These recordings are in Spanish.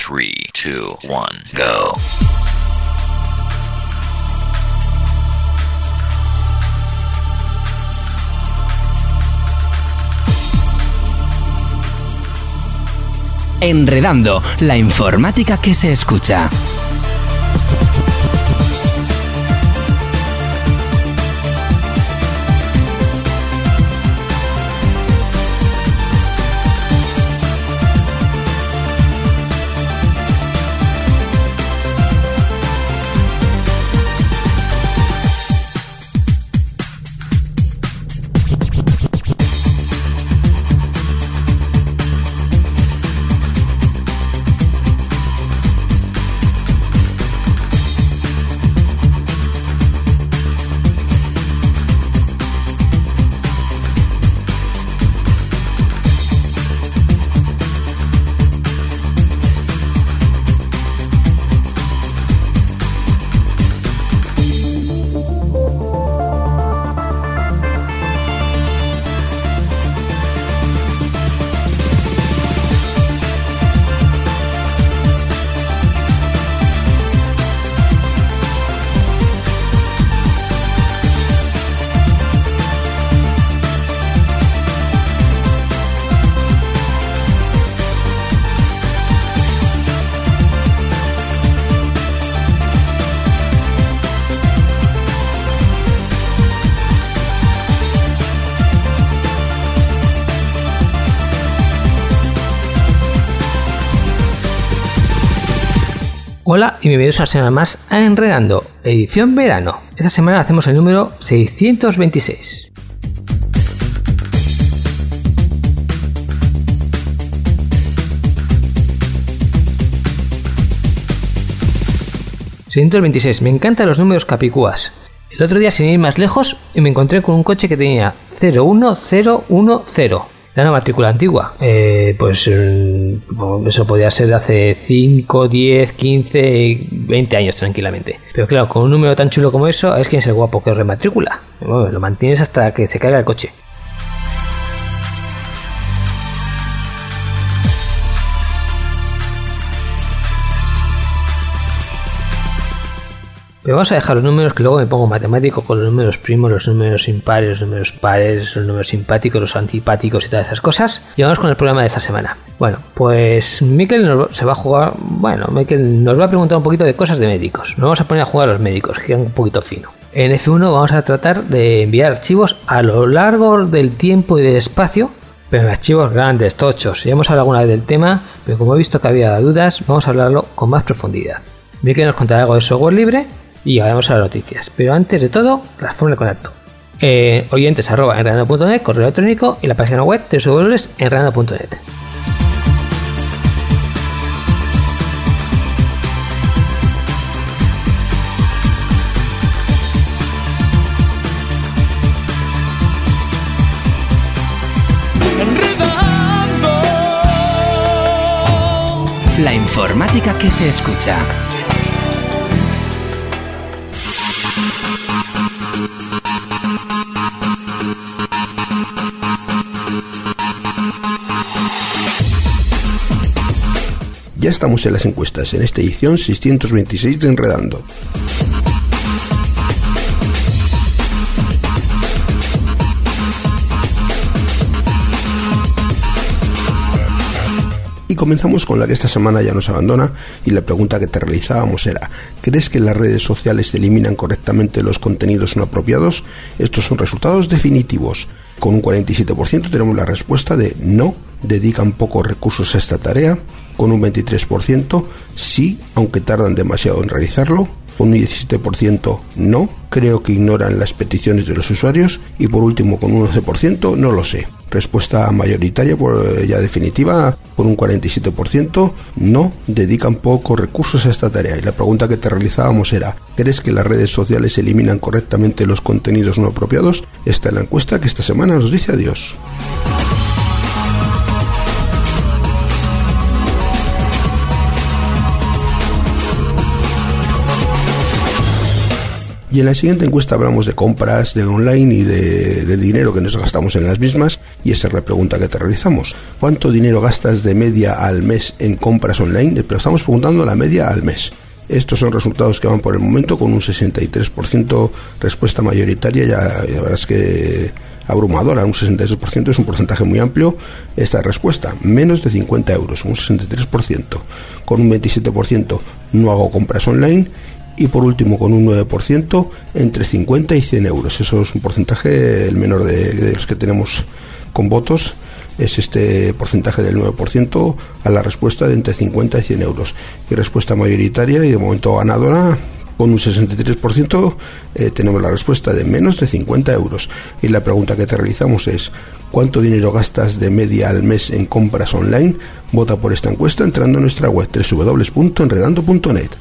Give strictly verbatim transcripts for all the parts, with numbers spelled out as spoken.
three, two, one, go. Enredando, la informática que se escucha. Hola y bienvenidos a una semana más a Enredando, edición verano. Esta semana hacemos el número seiscientos veintiséis. seiscientos veintiséis, me encantan los números capicúas. El otro día, sin ir más lejos, me encontré con un coche que tenía cero uno cero uno cero. Era una matrícula antigua, eh, pues eh, eso podía ser de hace cinco, diez, quince, veinte años tranquilamente. Pero claro, con un número tan chulo como eso, es quien es el guapo que rematrícula. Bueno, lo mantienes hasta que se caiga el coche. Pero vamos a dejar los números, que luego me pongo matemático con los números primos, los números impares, los números pares, los números simpáticos, los antipáticos y todas esas cosas. Y vamos con el programa de esta semana. Bueno, pues Mikel nos, se va a jugar, bueno, Mikel nos va a preguntar un poquito de cosas de médicos. Nos vamos a poner a jugar a los médicos, que quedan un poquito fino. En F uno vamos a tratar de enviar archivos a lo largo del tiempo y del espacio, pero en archivos grandes, tochos. Ya hemos hablado alguna vez del tema, pero como he visto que había dudas, vamos a hablarlo con más profundidad. Mikel nos contará algo de software libre y llegaremos a las noticias. Pero antes de todo, las formas de contacto. Eh, oyentes arroba enredando punto net, correo electrónico, y la página web doble u doble u doble u punto enredando punto net. La informática que se escucha. Ya estamos en las encuestas, en esta edición seiscientos veintiséis de Enredando. Y comenzamos con la que esta semana ya nos abandona, y la pregunta que te realizábamos era: ¿crees que las redes sociales eliminan correctamente los contenidos no apropiados? Estos son resultados definitivos. Con un cuarenta y siete por ciento tenemos la respuesta de no, dedican pocos recursos a esta tarea. Con un veintitrés por ciento sí, aunque tardan demasiado en realizarlo. Con un diecisiete por ciento no, creo que ignoran las peticiones de los usuarios. Y por último, con un once por ciento no lo sé. Respuesta mayoritaria, por, ya definitiva, con un cuarenta y siete por ciento no, dedican pocos recursos a esta tarea. Y la pregunta que te realizábamos era: ¿crees que las redes sociales eliminan correctamente los contenidos no apropiados? Esta es la encuesta que esta semana nos dice adiós. Y en la siguiente encuesta hablamos de compras, de online y de, del dinero que nos gastamos en las mismas. y esa es la pregunta que te realizamos. ¿Cuánto dinero gastas de media al mes en compras online? Pero estamos preguntando la media al mes. Estos son resultados que van por el momento con un sesenta y tres por ciento respuesta mayoritaria, ya la verdad es que abrumadora, un sesenta y tres por ciento es un porcentaje muy amplio. Esta respuesta, menos de cincuenta euros, un sesenta y tres por ciento, con un veintisiete por ciento no hago compras online, y por último con un nueve por ciento entre cincuenta y cien euros. Eso es un porcentaje, el menor de, de los que tenemos con votos, es este porcentaje del nueve por ciento a la respuesta de entre cincuenta y cien euros. Y respuesta mayoritaria y de momento ganadora, con un sesenta y tres por ciento eh, tenemos la respuesta de menos de cincuenta euros. Y la pregunta que te realizamos es: ¿cuánto dinero gastas de media al mes en compras online? Vota por esta encuesta entrando en nuestra web doble u doble u doble u punto enredando punto net.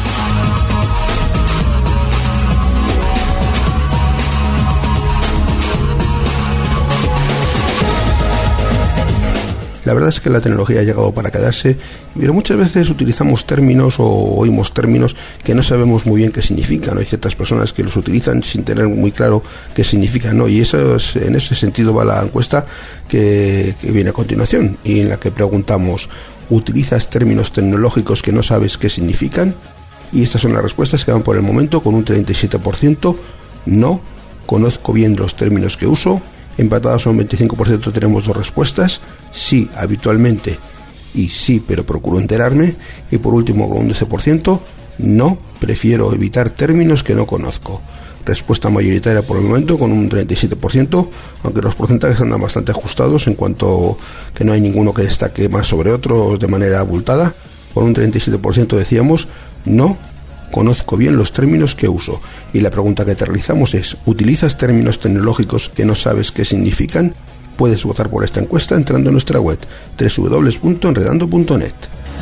La verdad es que la tecnología ha llegado para quedarse, pero muchas veces utilizamos términos o oímos términos que no sabemos muy bien qué significan, ¿no? Hay ciertas personas que los utilizan sin tener muy claro qué significan, ¿no? Y eso es, en ese sentido va la encuesta que, que viene a continuación, y en la que preguntamos: ¿utilizas términos tecnológicos que no sabes qué significan? Y estas son las respuestas que van por el momento, con un treinta y siete por ciento no, conozco bien los términos que uso. Empatados a un veinticinco por ciento tenemos dos respuestas: sí, habitualmente, y sí, pero procuro enterarme. Y por último, con un doce por ciento, no, prefiero evitar términos que no conozco. Respuesta mayoritaria por el momento con un treinta y siete por ciento, aunque los porcentajes andan bastante ajustados en cuanto que no hay ninguno que destaque más sobre otros de manera abultada. Por un treinta y siete por ciento decíamos: no, conozco bien los términos que uso. Y la pregunta que te realizamos es: ¿utilizas términos tecnológicos que no sabes qué significan? Puedes votar por esta encuesta entrando en nuestra web doble u doble u doble u punto enredando punto net.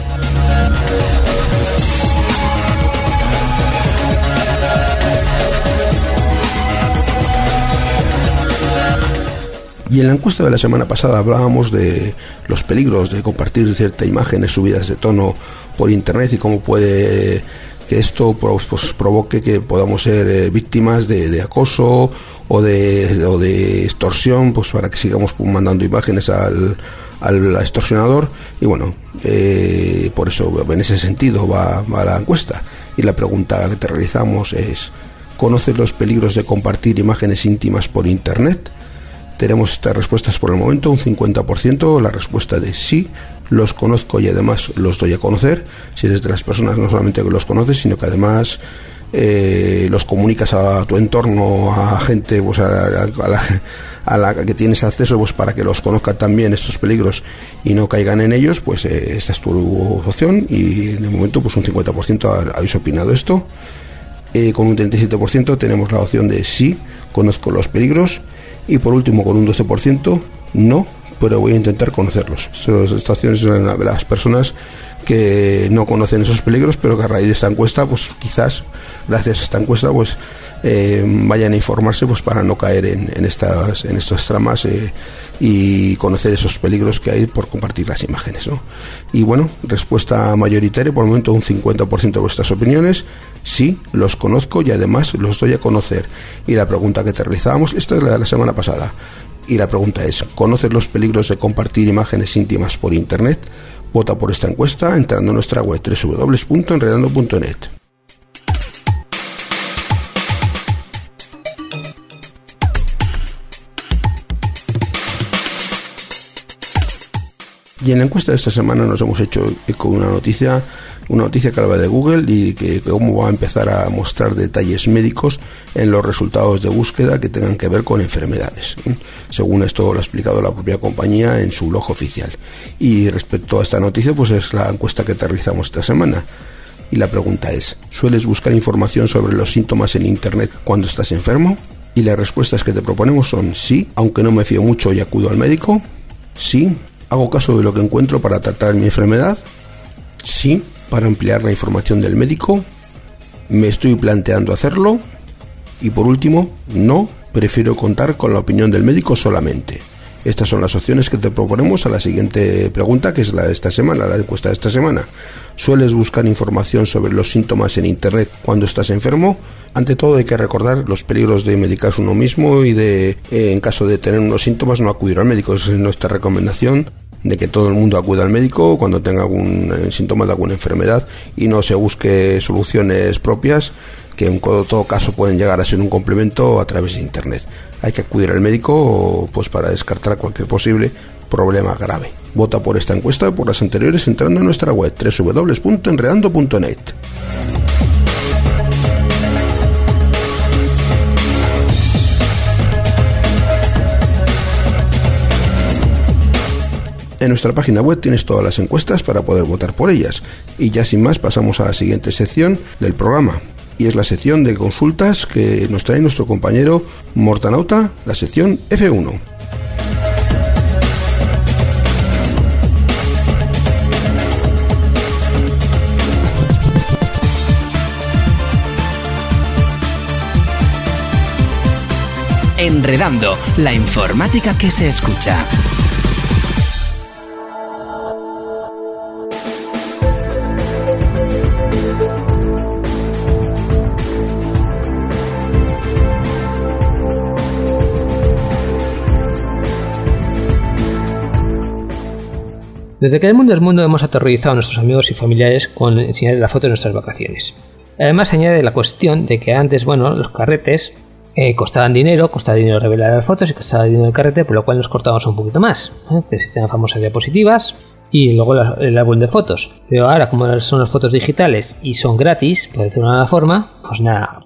Y en la encuesta de la semana pasada hablábamos de los peligros de compartir ciertas imágenes subidas de tono por internet y cómo puede que esto pues, provoque que podamos ser eh, víctimas de, de acoso o de, o de extorsión, pues para que sigamos mandando imágenes al, al extorsionador. Y bueno, eh, por eso en ese sentido va, va la encuesta. Y la pregunta que te realizamos es: ¿conoces los peligros de compartir imágenes íntimas por internet? Tenemos estas respuestas por el momento, un cincuenta por ciento, la respuesta de sí, los conozco y además los doy a conocer. Si eres de las personas no solamente que los conoces, sino que además eh, los comunicas a tu entorno, a gente, pues a, a, a, la, a la que tienes acceso, pues para que los conozcan también estos peligros y no caigan en ellos, pues eh, esta es tu opción. Y de momento pues un cincuenta por ciento habéis opinado esto. Eh, con un treinta y siete por ciento tenemos la opción de sí, conozco los peligros. Y por último, con un doce por ciento, no, pero voy a intentar conocerlos. Estas estaciones son las personas que no conocen esos peligros, pero que a raíz de esta encuesta, pues quizás, gracias a esta encuesta, pues eh, vayan a informarse, pues para no caer en, en estas en estas tramas eh, y conocer esos peligros que hay por compartir las imágenes, ¿no? Y bueno, respuesta mayoritaria, por el momento un cincuenta por ciento de vuestras opiniones: sí, los conozco y además los doy a conocer. Y la pregunta que te realizábamos, esta es la de la semana pasada, y la pregunta es: ¿conoces los peligros de compartir imágenes íntimas por internet? Vota por esta encuesta entrando en nuestra web doble u doble u doble u punto enredando punto net. Y en la encuesta de esta semana nos hemos hecho eco de una noticia, una noticia que habla de Google y que cómo va a empezar a mostrar detalles médicos en los resultados de búsqueda que tengan que ver con enfermedades. Según esto lo ha explicado la propia compañía en su blog oficial. Y respecto a esta noticia, pues es la encuesta que te realizamos esta semana. Y la pregunta es: ¿sueles buscar información sobre los síntomas en internet cuando estás enfermo? Y las respuestas que te proponemos son: sí, aunque no me fío mucho y acudo al médico. Sí, hago caso de lo que encuentro para tratar mi enfermedad. Sí, para ampliar la información del médico. Me estoy planteando hacerlo. Y por último, no, prefiero contar con la opinión del médico solamente. Estas son las opciones que te proponemos a la siguiente pregunta, que es la de esta semana, la encuesta de esta semana. ¿Sueles buscar información sobre los síntomas en internet cuando estás enfermo? Ante todo hay que recordar los peligros de medicarse uno mismo y de, eh, en caso de tener unos síntomas, no acudir al médico. Esa es nuestra recomendación, de que todo el mundo acuda al médico cuando tenga algún eh, síntoma de alguna enfermedad y no se busque soluciones propias que en todo caso pueden llegar a ser un complemento a través de internet. Hay que acudir al médico pues para descartar cualquier posible problema grave. Vota por esta encuesta y por las anteriores entrando en nuestra web doble u doble u doble u punto enredando punto net. En nuestra página web tienes todas las encuestas para poder votar por ellas. Y ya sin más pasamos a la siguiente sección del programa. Y es la sección de consultas que nos trae nuestro compañero Mortanauta, la sección F uno. Enredando, la informática que se escucha. Desde que el mundo es mundo hemos aterrorizado a nuestros amigos y familiares con enseñar la foto de nuestras vacaciones. Además se añade la cuestión de que antes, bueno, los carretes eh, costaban dinero, costaba dinero revelar las fotos y costaba dinero el carrete, por lo cual nos cortábamos un poquito más. ¿eh? Existían famosas diapositivas y luego la, el álbum de fotos. Pero ahora, como son las fotos digitales y son gratis, por decirlo de una forma, pues nada,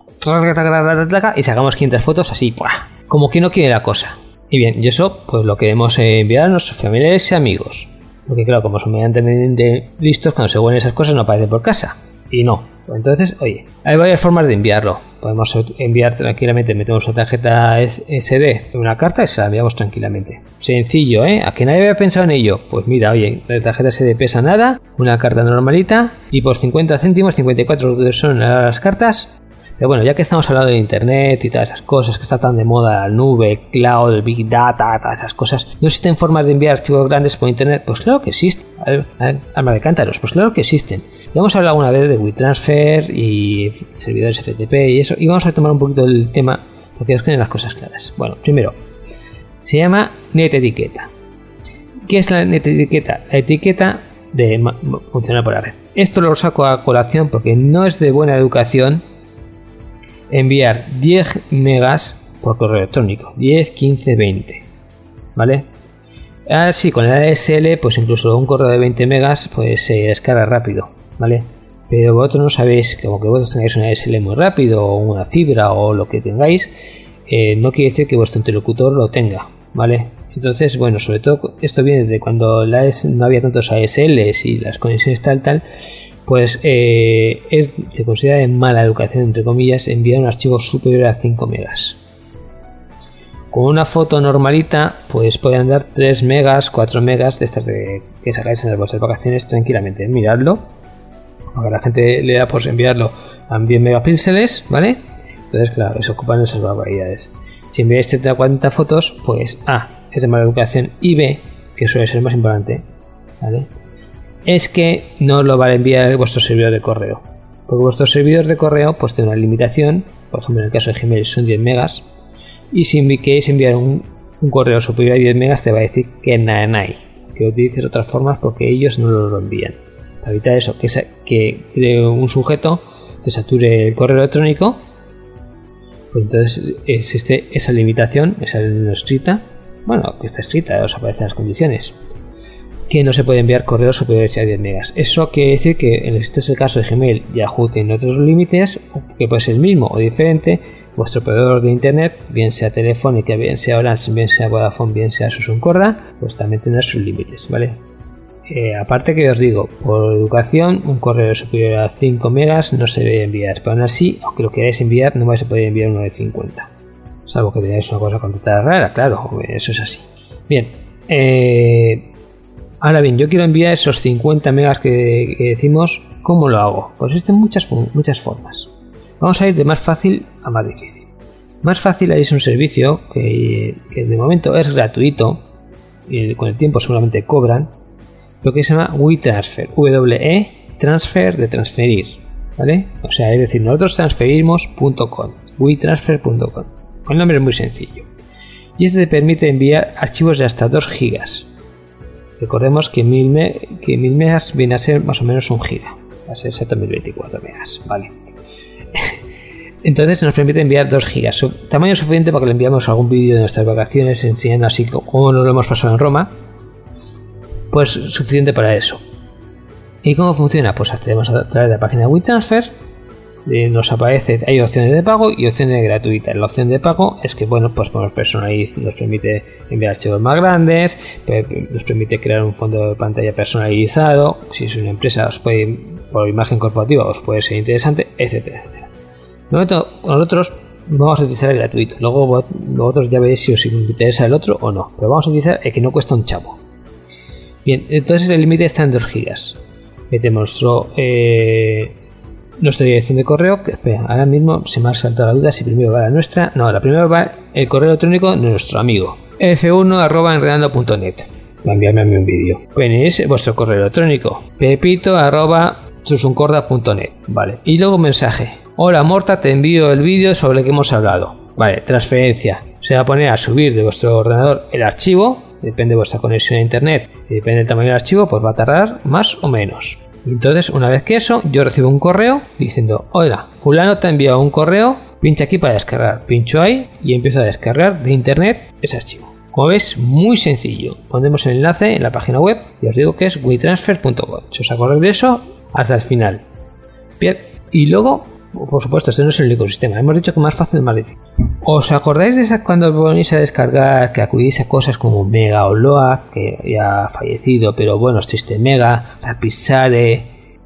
y sacamos quinientas fotos así, ¡puah! Como que no quiere la cosa. Y bien, y eso pues lo queremos enviar a nuestros familiares y amigos. Porque claro, como son medianamente listos, cuando se vuelven esas cosas no aparecen por casa. Y no. Entonces, oye, hay varias formas de enviarlo. Podemos enviar tranquilamente, metemos una tarjeta ese de en una carta y se la enviamos tranquilamente. Sencillo, ¿eh? ¿A que nadie había pensado en ello? Pues mira, oye, la tarjeta ese de pesa nada, una carta normalita, y por cincuenta céntimos, cincuenta y cuatro son las cartas. Pero bueno, ya que estamos hablando de internet y todas esas cosas que está tan de moda, la nube, cloud, big data, todas esas cosas, ¿no existen formas de enviar archivos grandes por internet? Pues claro que existen. Alma de cántaros, pues claro que existen. Ya hemos hablado alguna vez de WeTransfer y servidores F T P y eso, y vamos a tomar un poquito el tema porque nos queden las cosas claras. Bueno, primero, se llama NetEtiqueta. ¿Qué es la NetEtiqueta? La etiqueta de funcionar por la red. Esto lo saco a colación porque no es de buena educación enviar diez megas por correo electrónico, diez, quince, veinte, ¿vale? Ah, sí, con el A D S L pues incluso un correo de veinte megas pues se descarga rápido, ¿vale? Pero vosotros no sabéis, como que vosotros tengáis un A D S L muy rápido o una fibra o lo que tengáis, eh, no quiere decir que vuestro interlocutor lo tenga, ¿vale? Entonces, bueno, sobre todo esto viene de cuando la no había tantos A D S Ls y las conexiones tal tal, pues eh, él se considera de mala educación, entre comillas, enviar un archivo superior a cinco megas. Con una foto normalita, pues pueden andar tres megas, cuatro megas de estas de que sacáis en las vuestras vacaciones tranquilamente. Miradlo, porque la gente le da por enviarlo a diez megapíxeles, ¿vale? Entonces, claro, se ocupan esas barbaridades. Si enviáis treinta o cuarenta fotos, pues A, es de mala educación, y B, que suele ser más importante, ¿vale?, es que no lo va a enviar vuestro servidor de correo, porque vuestro servidor de correo pues tiene una limitación. Por ejemplo, en el caso de Gmail son diez megas, y si queréis enviar un, un correo superior a diez megas te va a decir que nada, nada, que utilices otras formas porque ellos no lo envían. Para evitar eso, que, que, que un sujeto te sature el correo electrónico, pues entonces existe esa limitación, esa no escrita, bueno, que está escrita, os aparecen las condiciones, que no se puede enviar correos superiores a diez megas. Eso quiere decir que en este es el caso de Gmail, Yahoo tiene otros límites, que puede ser el mismo o diferente. Vuestro proveedor de internet, bien sea Telefónica, bien sea Orange, bien sea Vodafone, bien sea Susun Corda, pues también tendrá sus límites, ¿vale? Eh, aparte que os digo, por educación, un correo superior a cinco megas no se debe enviar, pero aún así, aunque lo queráis enviar, no vais a poder enviar uno de cincuenta, salvo que tengáis una cosa contratada rara, claro, eso es así. Bien, eh... ahora bien, yo quiero enviar esos cincuenta megas que, que decimos. ¿Cómo lo hago? Pues existen muchas, muchas formas. Vamos a ir de más fácil a más difícil. Más fácil es un servicio que, que de momento es gratuito y con el tiempo seguramente cobran, lo que se llama WeTransfer, W E Transfer de transferir, ¿vale? O sea, es decir, nosotros transferimos punto com, WeTransfer punto com. El nombre es muy sencillo. Y este te permite enviar archivos de hasta dos gigas. Recordemos que mil megas viene a ser más o menos un giga. Va a ser exacto mil veinticuatro megas, ¿vale? Entonces nos permite enviar dos gigas. Tamaño suficiente para que le enviamos algún vídeo de nuestras vacaciones enseñando así cómo nos lo hemos pasado en Roma. Pues suficiente para eso. ¿Y cómo funciona? Pues accedemos a través de la página de WeTransfer. Eh, nos aparece, hay opciones de pago y opciones gratuitas. La opción de pago es que, bueno, pues podemos personalizar, nos permite enviar archivos más grandes, nos permite crear un fondo de pantalla personalizado. Si es una empresa, os puede, por imagen corporativa, os puede ser interesante, etcétera, etcétera. Nosotros vamos a utilizar el gratuito. Luego vosotros ya veréis si os interesa el otro o no. Pero vamos a utilizar el que no cuesta un chavo. Bien, entonces el límite está en dos gigas. Metemos nuestro, eh, nuestra dirección de correo. Que espera, ahora mismo se me ha saltado la duda si primero va la nuestra. No, la primera va el correo electrónico de nuestro amigo. f uno arroba enredando punto net. Va a enviarme a mí un vídeo. Tenéis vuestro correo electrónico. pepito arroba susuncorda punto net. Vale. Y luego mensaje. Hola Morta, te envío el vídeo sobre el que hemos hablado. Vale, transferencia. Se va a poner a subir de vuestro ordenador el archivo. Depende de vuestra conexión a internet y depende del tamaño del archivo, pues va a tardar más o menos. Entonces, una vez que eso, yo recibo un correo diciendo, hola, fulano te ha enviado un correo, pincha aquí para descargar. Pincho ahí y empiezo a descargar de internet ese archivo. Como ves, muy sencillo. Pondremos el enlace en la página web y os digo que es WeTransfer punto com. Si os acordáis de eso, hasta el final. Bien, y luego, por supuesto, este no es el único sistema. Hemos dicho que más fácil es más difícil. ¿Os acordáis de esa cuando ponéis a descargar, que acudís a cosas como Mega o Loa, que ya ha fallecido, pero bueno, existe Mega, Rapidshare,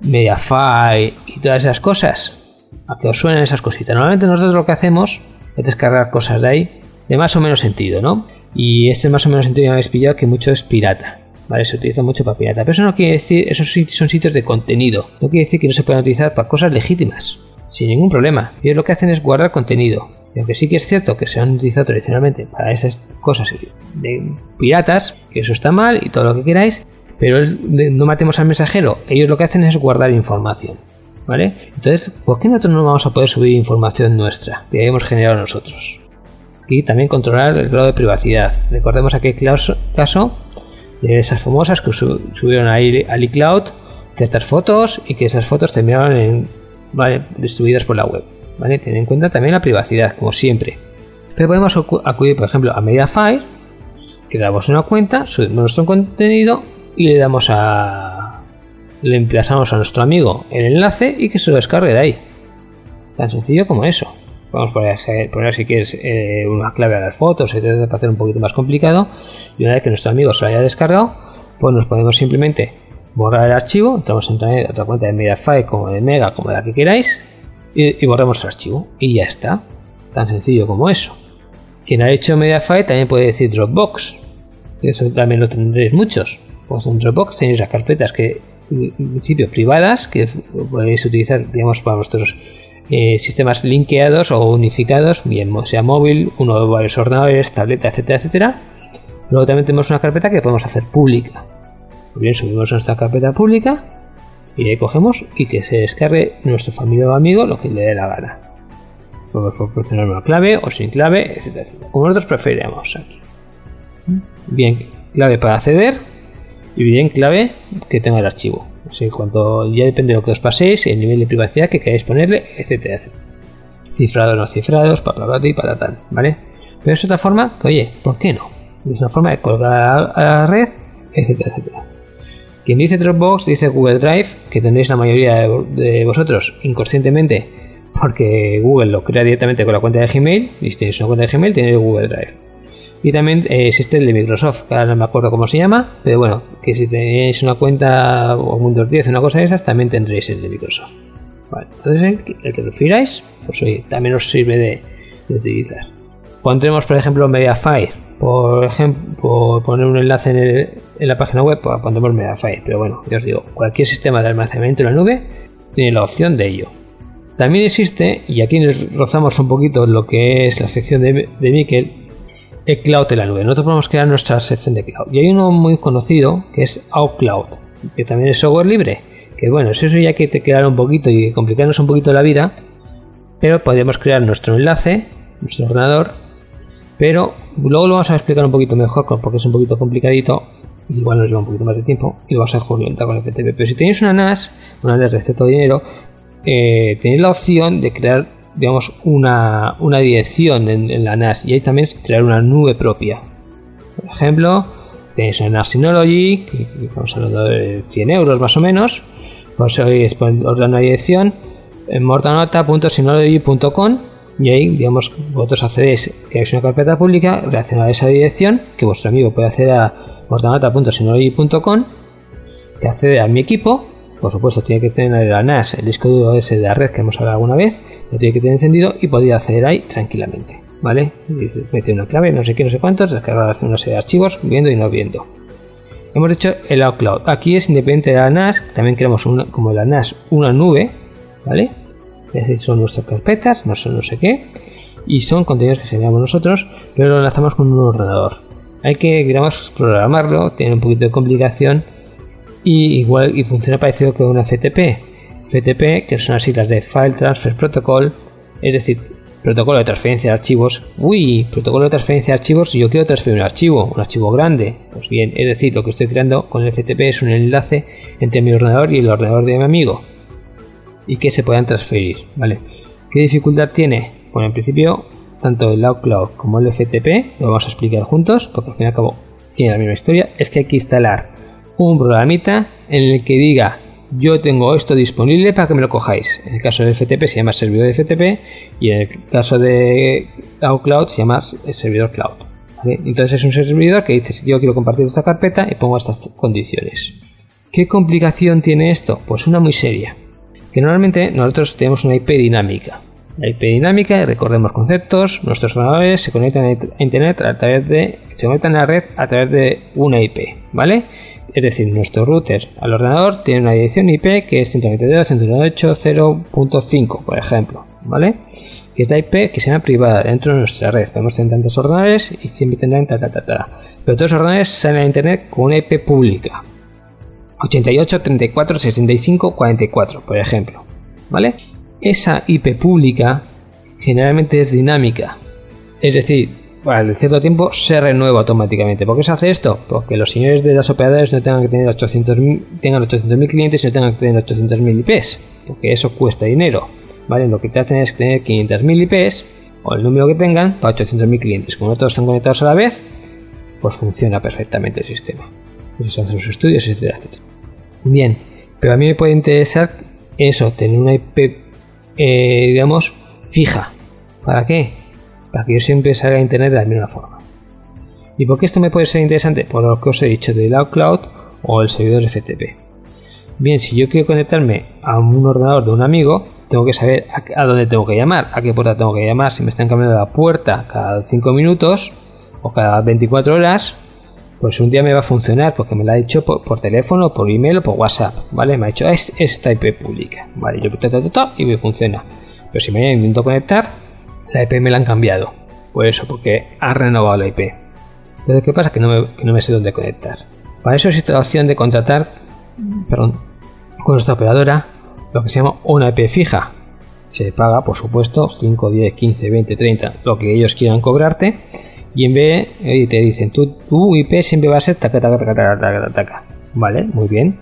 Mediafire y todas esas cosas? ¿A qué os suenan esas cositas? Normalmente nosotros lo que hacemos es descargar cosas de ahí de más o menos sentido, ¿no? Y este más o menos sentido ya me habéis pillado que mucho es pirata. Vale, se utiliza mucho para pirata. Pero eso no quiere decir, esos son sitios de contenido. No quiere decir que no se puedan utilizar para cosas legítimas. Sin ningún problema. Ellos lo que hacen es guardar contenido. Y aunque sí que es cierto que se han utilizado tradicionalmente para esas cosas de piratas, que eso está mal y todo lo que queráis, pero no matemos al mensajero. Ellos lo que hacen es guardar información. ¿Vale? Entonces, ¿por qué nosotros no vamos a poder subir información nuestra que hayamos generado nosotros? Y también controlar el grado de privacidad. Recordemos aquel caso de esas famosas que subieron a iCloud ciertas fotos y que esas fotos terminaron en, vale, distribuidas por la web. ¿Vale? Ten en cuenta también la privacidad, como siempre. Pero podemos acudir, por ejemplo, a Mediafire, creamos una cuenta, subimos nuestro contenido y le damos a... le emplazamos a nuestro amigo el enlace y que se lo descargue de ahí. Tan sencillo como eso. Vamos a poner, poner si quieres eh, una clave a las fotos, etcétera, para hacer un poquito más complicado. Y una vez que nuestro amigo se lo haya descargado, pues nos podemos simplemente borrar el archivo. Entramos en otra cuenta de Mediafire, como de Mega, como la que queráis, y, y borramos el archivo. Y ya está. Tan sencillo como eso. Quien ha hecho Mediafire también puede decir Dropbox. Eso también lo tendréis muchos. Pues en Dropbox tenéis las carpetas que, en principio, privadas, que podéis utilizar, digamos, para vuestros Eh, sistemas linkeados o unificados, bien sea móvil, uno de varios ordenadores, tableta, etcétera, etcétera. Luego también tenemos una carpeta que podemos hacer pública. Bien, subimos nuestra carpeta pública y ahí cogemos y que se descargue nuestro familiar o amigo lo que le dé la gana. Podemos proporcionar una clave o sin clave, etcétera, etcétera. Como nosotros preferimos aquí. Bien, clave para acceder y bien clave que tenga el archivo. O sea, cuando ya depende de lo que os paséis, el nivel de privacidad que queráis ponerle, etcétera, etcétera. Cifrados, no cifrados, para y para tal, ¿vale? Pero es otra forma que, oye, ¿por qué no? Es una forma de colgar a la red, etcétera, etcétera. Quien dice Dropbox dice Google Drive, que tendréis la mayoría de, de vosotros inconscientemente, porque Google lo crea directamente con la cuenta de Gmail, y si tenéis una cuenta de Gmail, tenéis Google Drive. Y también eh, existe el de Microsoft, que ahora no me acuerdo cómo se llama, pero bueno, que si tenéis una cuenta o Windows diez o una cosa de esas, también tendréis el de Microsoft. Vale, entonces el, el que prefiráis, pues oye, también os sirve de, de utilizar. Pondremos, por ejemplo, Mediafire, por ejemplo, por poner un enlace en, el, en la página web, pues pondremos Mediafire, pero bueno, ya os digo, cualquier sistema de almacenamiento en la nube tiene la opción de ello. También existe, y aquí nos rozamos un poquito lo que es la sección de, de Miquel, el cloud de la nube. Nosotros podemos crear nuestra sección de cloud y hay uno muy conocido que es OutCloud, que también es software libre, Que bueno, eso ya que te quedará un poquito y complicarnos un poquito la vida, pero podríamos crear nuestro enlace, nuestro ordenador, pero luego lo vamos a explicar un poquito mejor porque es un poquito complicadito, igual nos lleva un poquito más de tiempo y lo vamos a juntar con el F T P. Pero si tenéis una N A S, una N A S de cierto dinero, eh, tenéis la opción de crear, digamos, una, una dirección en, en la N A S y ahí también crear una nube propia. Por ejemplo, tenéis una N A S Synology, que estamos hablando de cien euros más o menos, pues hoy os da una dirección en mortanota punto synology punto com y ahí, digamos, vosotros accedéis, creáis una carpeta pública relacionada a esa dirección que vuestro amigo puede acceder a mortanota punto synology punto com, que accede a mi equipo. Por supuesto tiene que tener la N A S, el disco duro ese de la red que hemos hablado alguna vez, lo tiene que tener encendido y podría acceder ahí tranquilamente, ¿vale? Meter una clave, no sé qué, no sé cuántos, descargar una serie de archivos, viendo y no viendo. Hemos hecho el iCloud. Aquí es independiente de la N A S, también creamos una, como la N A S, una nube, ¿vale? Es decir, son nuestras carpetas, no son no sé qué, y son contenidos que generamos nosotros, pero lo enlazamos con un ordenador. Hay que, digamos, programarlo, tiene un poquito de complicación y igual y funciona parecido que una F T P. F T P, que son las siglas de File Transfer Protocol, es decir, protocolo de transferencia de archivos. Uy, protocolo de transferencia de archivos, si yo quiero transferir un archivo, un archivo grande, pues bien, es decir, lo que estoy creando con el F T P es un enlace entre mi ordenador y el ordenador de mi amigo y que se puedan transferir, ¿vale? ¿Qué dificultad tiene? Bueno, en principio, tanto el iCloud como el F T P lo vamos a explicar juntos, porque al fin y al cabo tiene la misma historia. Es que hay que instalar un programita en el que diga: yo tengo esto disponible para que me lo cojáis. En el caso del F T P se llama servidor de F T P y en el caso de iCloud se llama servidor cloud, ¿vale? Entonces es un servidor que dice: si yo quiero compartir esta carpeta y pongo estas condiciones. ¿Qué complicación tiene esto? Pues una muy seria, que normalmente nosotros tenemos una I P dinámica. La I P dinámica, recordemos conceptos, nuestros ordenadores se conectan a internet a través de, se conectan a la red a través de una I P, ¿vale? Es decir, nuestro router al ordenador tiene una dirección I P que es ciento noventa y dos punto ciento noventa y ocho punto cero punto cinco, por ejemplo, ¿vale? Que es la I P que será privada dentro de nuestra red. Podemos tener tantos ordenadores y siempre tendrán ta ta ta ta. Pero todos los ordenadores salen a internet con una I P pública. ochenta y ocho, treinta y cuatro, sesenta y cinco, cuarenta y cuatro, por ejemplo, ¿vale? Esa I P pública generalmente es dinámica, es decir, al cierto tiempo se renueva automáticamente. ¿Por qué se hace esto? Porque los señores de las operadoras no tengan que tener ochocientos mil, tengan ochocientos mil clientes y no tengan que tener ochocientos mil I Ps, porque eso cuesta dinero, ¿vale? Lo que te hacen es tener quinientos mil I Ps o el número que tengan para ochocientos mil clientes. Como todos están conectados a la vez, pues funciona perfectamente el sistema. Pues se hacen sus estudios, etcétera, etcétera. Bien, pero a mí me puede interesar eso, tener una I P, eh, digamos, fija. ¿Para qué? Para que yo siempre salga a internet de la misma forma. ¿Y por qué esto me puede ser interesante? Por lo que os he dicho del iCloud o el servidor F T P. Bien, si yo quiero conectarme a un ordenador de un amigo, tengo que saber a, a dónde tengo que llamar, a qué puerta tengo que llamar. Si me están cambiando la puerta cada cinco minutos o cada veinticuatro horas, pues un día me va a funcionar porque me lo ha dicho por, por teléfono, por email o por WhatsApp, ¿vale? Me ha dicho, es esta I P pública, ¿vale? Yo ta, ta, ta, ta, y me funciona. Pero si me intento conectar, la I P me la han cambiado. Por eso, porque ha renovado la I P. Pero ¿qué pasa? Que no me, que no me sé dónde conectar. Para eso existe la opción de contratar, perdón, con nuestra operadora, lo que se llama una I P fija. Se paga, por supuesto, cinco, diez, quince, veinte, treinta, lo que ellos quieran cobrarte. Y en vez de, te dicen, tu, tu I P siempre va a ser taca, taca, taca, taca, taca, taca. Vale, muy bien.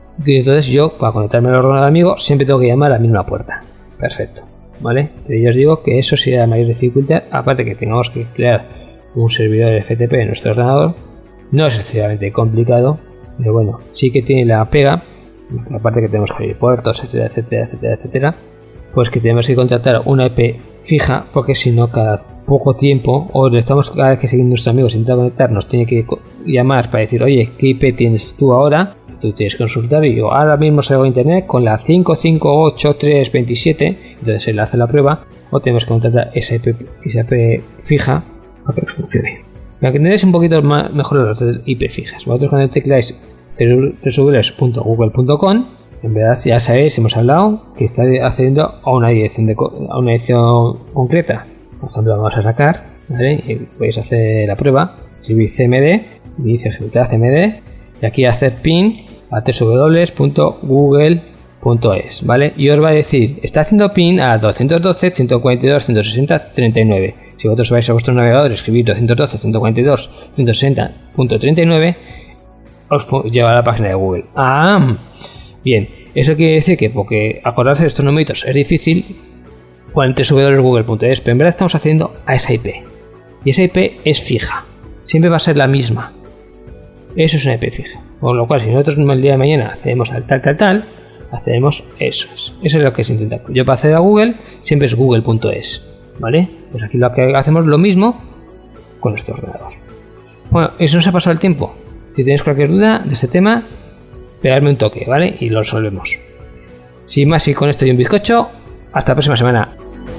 Y entonces yo, para conectarme al ordenador amigo, siempre tengo que llamar a la misma puerta. Perfecto. ¿Vale? Pero yo os digo que eso sería la mayor dificultad, aparte que tengamos que crear un servidor de F T P en nuestro ordenador. No es excesivamente complicado, pero bueno, sí que tiene la pega, aparte que tenemos que abrir puertos, etcétera, etcétera, etcétera, etcétera, pues que tenemos que contratar una I P fija, porque si no, cada poco tiempo, o le estamos cada vez que seguimos nuestros amigos intentando conectar, nos tiene que llamar para decir, oye, ¿qué I P tienes tú ahora? Tú tienes que consultar y yo ahora mismo salgo a internet con la cinco cinco ocho tres veintisiete, entonces se le hace la prueba, o tenemos que contratar esa I P, esa I P fija para que funcione. Para que entendáis un poquito más, mejor las I P fijas, vosotros cuando tecláis doble u doble u doble u punto google punto com, en verdad ya sabéis, hemos hablado que está accediendo a una dirección, de, a una dirección concreta. Por ejemplo, vamos a sacar, ¿vale? Y podéis hacer la prueba, escribir cmd, dice ejecutar cmd, y aquí hacer pin a doble u doble u doble u punto google punto es, ¿vale? Y os va a decir, está haciendo pin a doscientos doce, ciento cuarenta y dos, ciento sesenta, treinta y nueve. Si vosotros vais a vuestro navegador y escribir doscientos doce, ciento cuarenta y dos, ciento sesenta punto treinta y nueve, os lleva a la página de Google. Ah, bien, eso quiere decir que porque acordarse de estos numeritos es difícil, con el doble u doble u doble u punto google punto es, pero en verdad estamos haciendo a esa I P. Y esa I P es fija, siempre va a ser la misma. Eso es una I P fija. Por lo cual, si nosotros el día de mañana accedemos al tal, tal, tal, accedemos eso es. Eso es lo que se intenta. Yo para acceder a Google, siempre es google punto es. ¿Vale? Pues aquí lo que hacemos lo mismo con nuestro ordenador. Bueno, eso no se ha pasado el tiempo. Si tenéis cualquier duda de este tema, pegadme un toque, ¿vale? Y lo resolvemos. Sin más, y con esto y un bizcocho, hasta la próxima semana.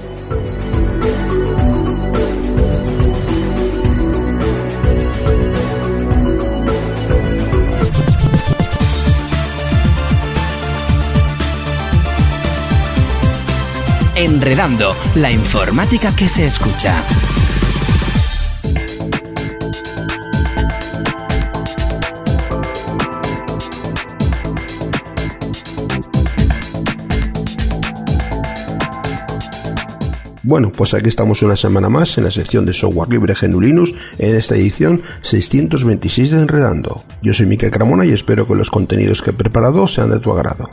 Enredando, la informática que se escucha. Bueno, pues aquí estamos una semana más en la sección de software libre G N U Linux, en esta edición seiscientos veintiséis de Enredando. Yo soy Mikel Cramona y espero que los contenidos que he preparado sean de tu agrado.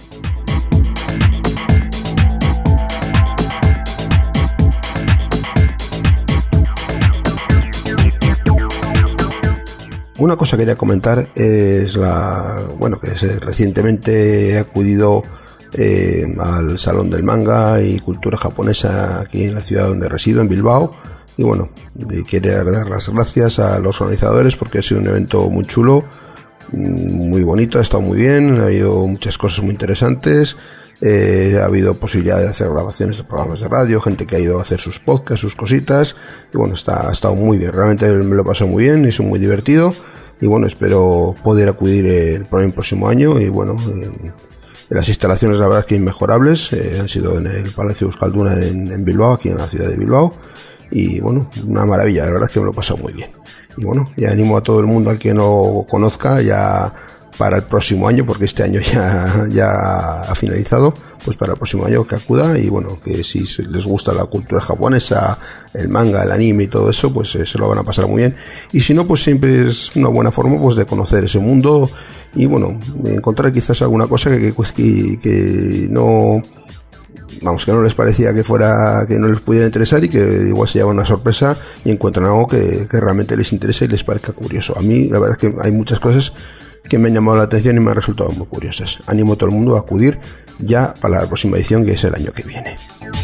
Una cosa que quería comentar es la, bueno, que recientemente he acudido eh, al Salón del Manga y Cultura Japonesa aquí en la ciudad donde resido, en Bilbao, y bueno, quiero dar las gracias a los organizadores porque ha sido un evento muy chulo, muy bonito, ha estado muy bien, ha habido muchas cosas muy interesantes. Eh, ha habido posibilidad de hacer grabaciones de programas de radio, gente que ha ido a hacer sus podcasts, sus cositas, y bueno, está, ha estado muy bien, realmente me lo he pasado muy bien, es muy divertido, y bueno, espero poder acudir el, el próximo año, y bueno, en, en las instalaciones la verdad es que inmejorables, eh, han sido en el Palacio Euskalduna en, en Bilbao, aquí en la ciudad de Bilbao, y bueno, una maravilla, la verdad es que me lo he pasado muy bien, y bueno, ya animo a todo el mundo al que no conozca, ya para el próximo año, porque este año ya, ya ha finalizado, pues para el próximo año que acuda, y bueno, que si les gusta la cultura japonesa, el manga, el anime y todo eso, pues eh, se lo van a pasar muy bien, y si no, pues siempre es una buena forma pues de conocer ese mundo, y bueno, encontrar quizás alguna cosa que, que, que no, vamos, que no les parecía que fuera, que no les pudiera interesar, y que igual se llevan una sorpresa y encuentran algo que, que realmente les interesa y les parezca curioso. A mí la verdad es que hay muchas cosas que me han llamado la atención y me han resultado muy curiosas. Animo a todo el mundo a acudir ya para la próxima edición, que es el año que viene.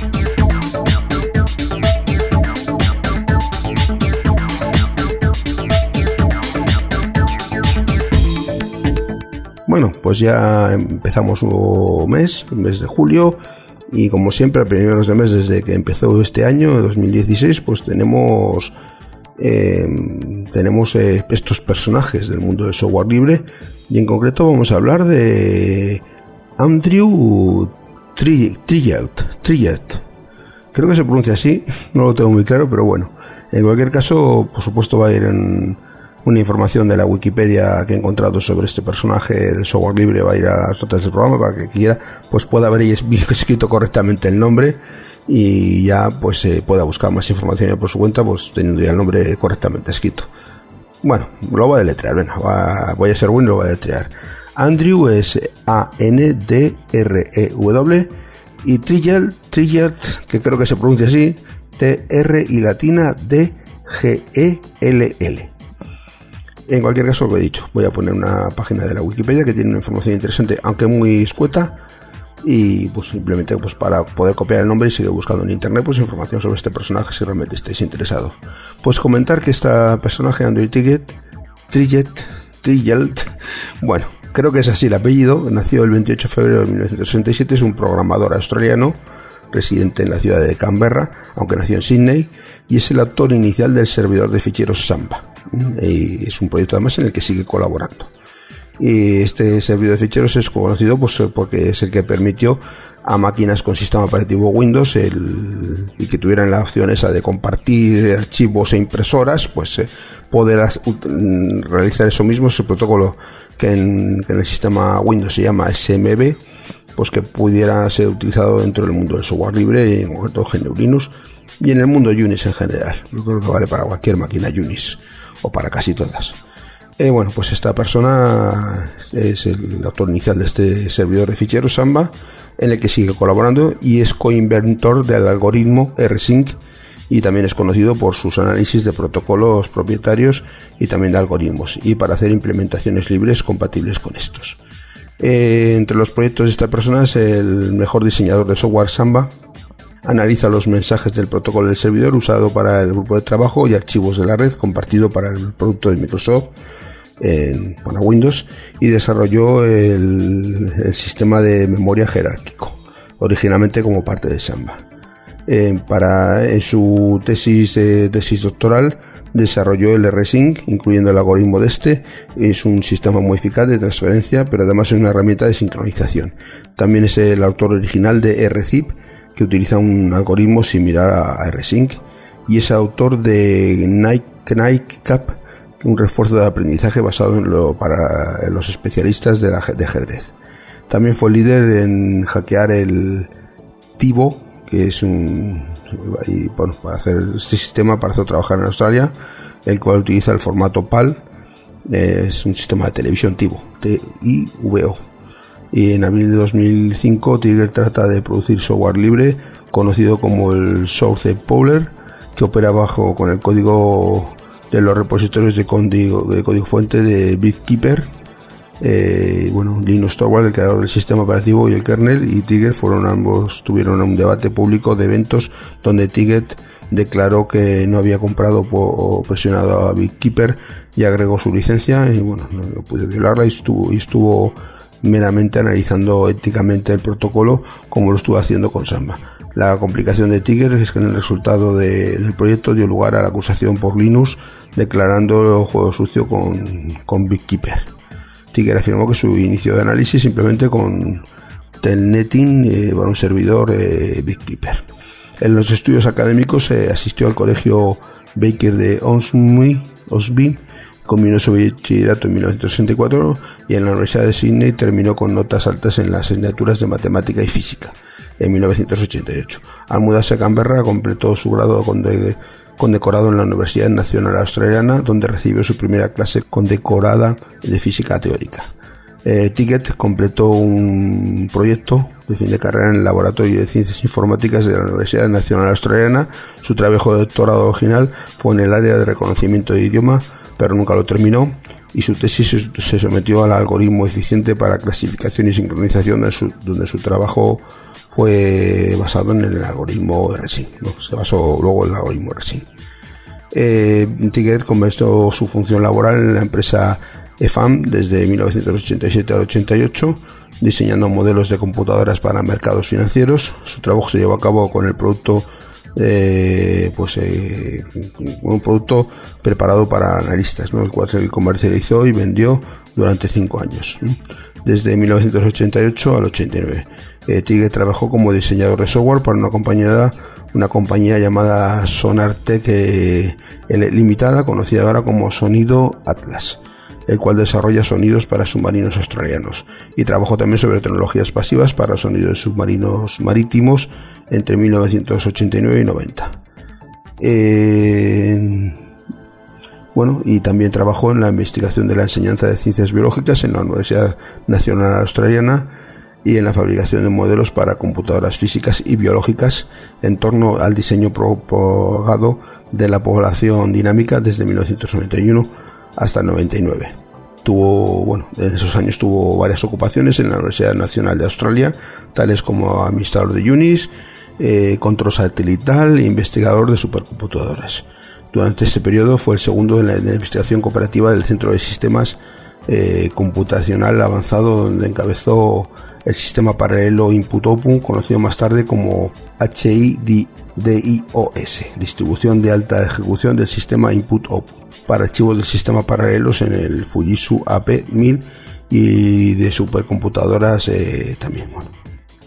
Bueno, pues ya empezamos un nuevo mes, el mes de julio, y como siempre a primeros de mes, desde que empezó este año, dos mil dieciséis, pues tenemos Eh, tenemos eh, estos personajes del mundo del software libre, y en concreto vamos a hablar de Andrew Trillet, Trillet, creo que se pronuncia así, no lo tengo muy claro, pero bueno, en cualquier caso, por supuesto va a ir en una información de la Wikipedia que he encontrado sobre este personaje del software libre, va a ir a las notas del programa para que quiera pues pueda ver y escrito correctamente el nombre, y ya pues eh, pueda buscar más información por su cuenta, pues teniendo ya el nombre correctamente escrito. Bueno, lo voy a deletrear, venga, va, voy a ser bueno y lo voy a deletrear. Andrew es A N D R E W, y Trillet, Trillet, que creo que se pronuncia así, T R y latina D G E L L. En cualquier caso, lo que he dicho, voy a poner una página de la Wikipedia que tiene una información interesante, aunque muy escueta, y pues simplemente pues para poder copiar el nombre y seguir buscando en internet pues información sobre este personaje si realmente estáis interesado. Pues comentar que este personaje, Andrew Trillet, Trillet, Trillet, bueno, creo que es así el apellido, nació el veintiocho de febrero de mil novecientos sesenta y siete, es un programador australiano residente en la ciudad de Canberra, aunque nació en Sydney, y es el autor inicial del servidor de ficheros Samba, y es un proyecto además en el que sigue colaborando. Y este servidor de ficheros es conocido pues porque es el que permitió a máquinas con sistema operativo Windows el, y que tuvieran la opción esa de compartir archivos e impresoras, pues eh, poder as, uh, realizar eso mismo. Es el protocolo que en, que en el sistema Windows se llama S M B, pues que pudiera ser utilizado dentro del mundo del software libre, y en concreto G N U Linux, y en el mundo Unix en general. Yo creo que vale para cualquier máquina Unix, o para casi todas. Eh, bueno, pues esta persona es el autor inicial de este servidor de ficheros Samba, en el que sigue colaborando, y es coinventor del algoritmo rsync, y también es conocido por sus análisis de protocolos propietarios y también de algoritmos, y para hacer implementaciones libres compatibles con estos. Eh, entre los proyectos de esta persona es el mejor diseñador de software Samba. Analiza los mensajes del protocolo del servidor usado para el grupo de trabajo y archivos de la red compartido para el producto de Microsoft en, para Windows, y desarrolló el, el sistema de memoria jerárquico, originalmente como parte de Samba. Eh, para en su tesis de tesis doctoral desarrolló el rsync, incluyendo el algoritmo de este. Es un sistema muy eficaz de transferencia, pero además es una herramienta de sincronización. También es el autor original de rzip, que utiliza un algoritmo similar a rsync, y es autor de Knightcap, un refuerzo de aprendizaje basado en lo para los especialistas de, la, de ajedrez. También fue líder en hackear el TiVo, que es un y, bueno, para hacer este sistema para hacer trabajar en Australia, el cual utiliza el formato PAL. Eh, es un sistema de televisión TiVo, T I V O. Y en abril de dos mil cinco Tigger trata de producir software libre conocido como el Source Powler, que opera bajo con el código de los repositorios de código, de código fuente de BitKeeper. Eh, bueno, Linus Torvald, el creador del sistema operativo, y el kernel, y Tigger fueron ambos tuvieron un debate público de eventos donde Tigger declaró que no había comprado o presionado a BitKeeper y agregó su licencia, y bueno, no pudo violarla, y estuvo, y estuvo meramente analizando éticamente el protocolo, como lo estuvo haciendo con Samba. La complicación de Tigger es que en el resultado de, del proyecto dio lugar a la acusación por Linux, declarando el juego sucio con, con BitKeeper. Tigger afirmó que su inicio de análisis simplemente con Telnetting eh, para un servidor eh, BitKeeper. En los estudios académicos eh, asistió al colegio Baker de Osby, Osby combinó su bachillerato en mil novecientos sesenta y cuatro, y en la Universidad de Sydney terminó con notas altas en las asignaturas de matemática y física en mil novecientos ochenta y ocho. Al mudarse a Canberra completó su grado conde, condecorado en la Universidad Nacional Australiana, donde recibió su primera clase condecorada de física teórica. Eh, Ticket completó un proyecto de fin de carrera en el Laboratorio de Ciencias Informáticas de la Universidad Nacional Australiana. Su trabajo de doctorado original fue en el área de reconocimiento de idioma, pero nunca lo terminó, y su tesis se sometió al algoritmo eficiente para clasificación y sincronización, de su, donde su trabajo fue basado en el algoritmo rsync, ¿no? Se basó luego en el algoritmo rsync. Eh, Tigger comenzó su función laboral en la empresa E F A M desde mil novecientos ochenta y siete al ochenta y ocho, diseñando modelos de computadoras para mercados financieros. Su trabajo se llevó a cabo con el producto Eh, pues eh, un producto preparado para analistas, ¿no? El cual se comercializó y vendió durante cinco años, ¿no? Desde mil novecientos ochenta y ocho al ochenta y nueve. eh, Tigger trabajó como diseñador de software para una compañía una compañía llamada Sonartec eh, Limitada, conocida ahora como Sonido Atlas, el cual desarrolla sonidos para submarinos australianos, y trabajó también sobre tecnologías pasivas para sonidos de submarinos marítimos entre mil novecientos ochenta y nueve y noventa. Eh, bueno, y también trabajó en la investigación de la enseñanza de ciencias biológicas en la Universidad Nacional Australiana y en la fabricación de modelos para computadoras físicas y biológicas en torno al diseño propagado de la población dinámica desde mil novecientos noventa y uno hasta el noventa y nueve. Tuvo, bueno, en esos años tuvo varias ocupaciones en la Universidad Nacional de Australia, tales como administrador de Unix, eh, control satelital e investigador de supercomputadoras. Durante este periodo fue el segundo en la, en la investigación cooperativa del Centro de Sistemas eh, Computacional Avanzado, donde encabezó el sistema paralelo Input-Output, conocido más tarde como H I D I O S, distribución de alta ejecución del sistema Input-Output, para archivos del sistema paralelos en el Fujitsu A P mil y de supercomputadoras eh, también. Bueno.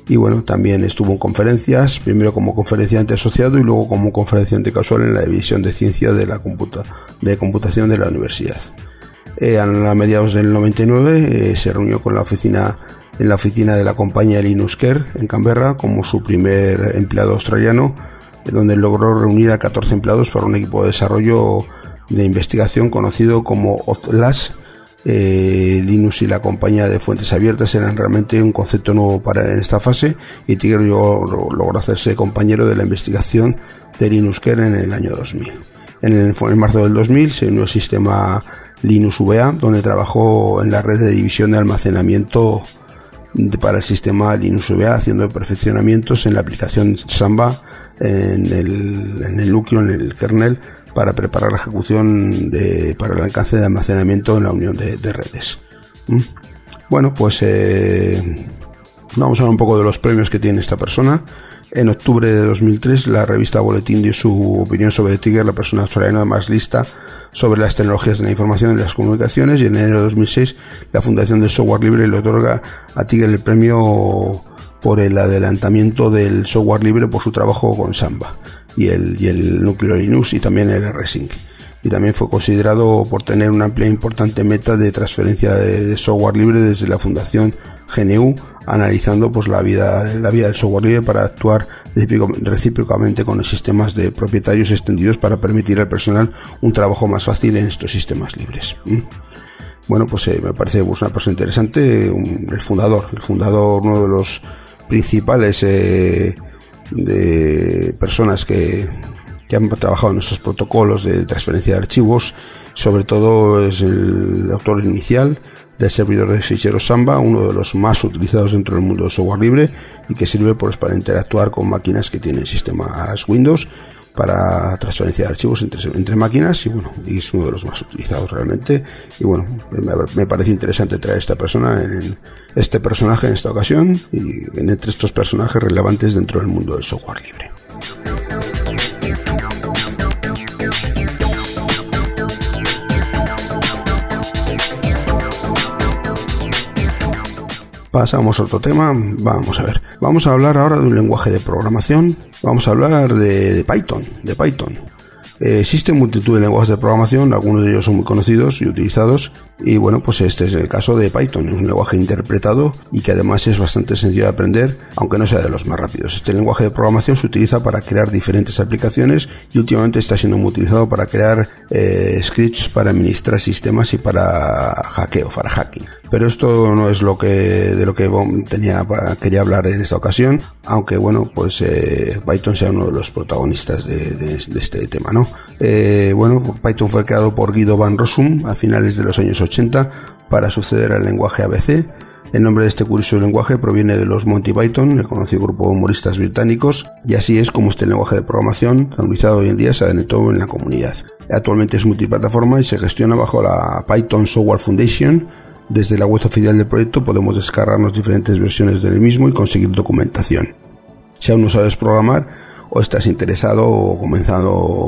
y bueno, también estuvo en conferencias, primero como conferenciante asociado y luego como conferenciante casual en la división de ciencia de la computa, de computación de la universidad. Eh, a mediados del noventa y nueve eh, se reunió con la oficina en la oficina de la compañía Linux Care en Canberra como su primer empleado australiano, donde logró reunir a catorce empleados para un equipo de desarrollo de investigación conocido como OZLAS. Eh, Linux y la compañía de fuentes abiertas eran realmente un concepto nuevo para en esta fase, y Tiger logró hacerse compañero de la investigación de Linux Care en el año dos mil. En, el, en marzo del dos mil se unió al sistema Linux V A, donde trabajó en la red de división de almacenamiento de, para el sistema Linux V A, haciendo perfeccionamientos en la aplicación Samba, en el, en el núcleo, en el kernel, para preparar la ejecución de, para el alcance de almacenamiento en la unión de, de redes. ¿Mm? Bueno, pues eh, vamos a hablar un poco de los premios que tiene esta persona. En octubre de dos mil tres, la revista Boletín dio su opinión sobre Tiger, la persona australiana más lista sobre las tecnologías de la información y las comunicaciones, y en enero de dos mil seis, la Fundación del Software Libre le otorga a Tiger el premio por el adelantamiento del software libre por su trabajo con Samba y el, y el núcleo Linux, y también el rsync. Y también fue considerado por tener una amplia e importante meta de transferencia de, de software libre desde la Fundación G N U, analizando pues la vida, la vida del software libre para actuar recíprocamente con los sistemas de propietarios extendidos para permitir al personal un trabajo más fácil en estos sistemas libres. ¿Mm? Bueno, pues eh, me parece pues, una persona interesante, un, el fundador, el fundador, uno de los principales eh, de personas que, que han trabajado en estos protocolos de transferencia de archivos. Sobre todo es el autor inicial del servidor de ficheros Samba, uno de los más utilizados dentro del mundo del software libre, y que sirve pues, para interactuar con máquinas que tienen sistemas Windows para transferencia de archivos entre, entre máquinas, y bueno, y es uno de los más utilizados realmente. Y bueno, me, me parece interesante traer a esta persona, en este personaje en esta ocasión, y en entre estos personajes relevantes dentro del mundo del software libre. Pasamos a otro tema. Vamos a ver. Vamos a hablar ahora de un lenguaje de programación. Vamos a hablar de, de Python. De Python. Eh, existen multitud de lenguajes de programación, algunos de ellos son muy conocidos y utilizados, y bueno, pues este es el caso de Python. Es un lenguaje interpretado y que además es bastante sencillo de aprender, aunque no sea de los más rápidos. Este lenguaje de programación se utiliza para crear diferentes aplicaciones y últimamente está siendo muy utilizado para crear eh, scripts para administrar sistemas y para hackeo, para hacking. Pero esto no es lo que de lo que tenía quería hablar en esta ocasión, aunque bueno, pues eh, Python sea uno de los protagonistas de, de, de este tema, ¿no? Eh, bueno, Python fue creado por Guido van Rossum a finales de los años ochenta para suceder al lenguaje A B C. El nombre de este curioso lenguaje proviene de los Monty Python, el conocido grupo de humoristas británicos, y así es como este lenguaje de programación, tan utilizado hoy en día, se adentró en la comunidad. Actualmente es multiplataforma y se gestiona bajo la Python Software Foundation. Desde la web oficial del proyecto podemos descargarnos diferentes versiones del mismo y conseguir documentación. Si aún no sabes programar, o estás interesado o comenzando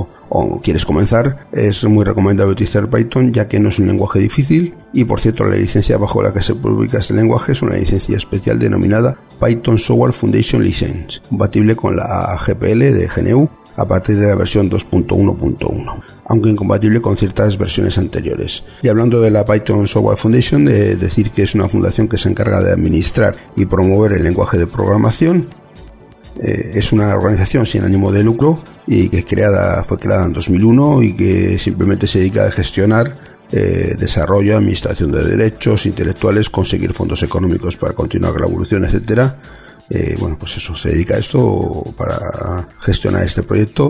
o quieres comenzar, es muy recomendable utilizar Python, ya que no es un lenguaje difícil. Y por cierto, la licencia bajo la que se publica este lenguaje es una licencia especial denominada Python Software Foundation License, compatible con la G P L de G N U a partir de la versión dos punto uno punto uno, aunque incompatible con ciertas versiones anteriores. Y hablando de la Python Software Foundation, de decir que es una fundación que se encarga de administrar y promover el lenguaje de programación. Eh, es una organización sin ánimo de lucro y que creada, fue creada en dos mil uno y que simplemente se dedica a gestionar eh, desarrollo, administración de derechos intelectuales, conseguir fondos económicos para continuar con la evolución, etcétera. Eh, bueno, pues eso, se dedica a esto para gestionar este proyecto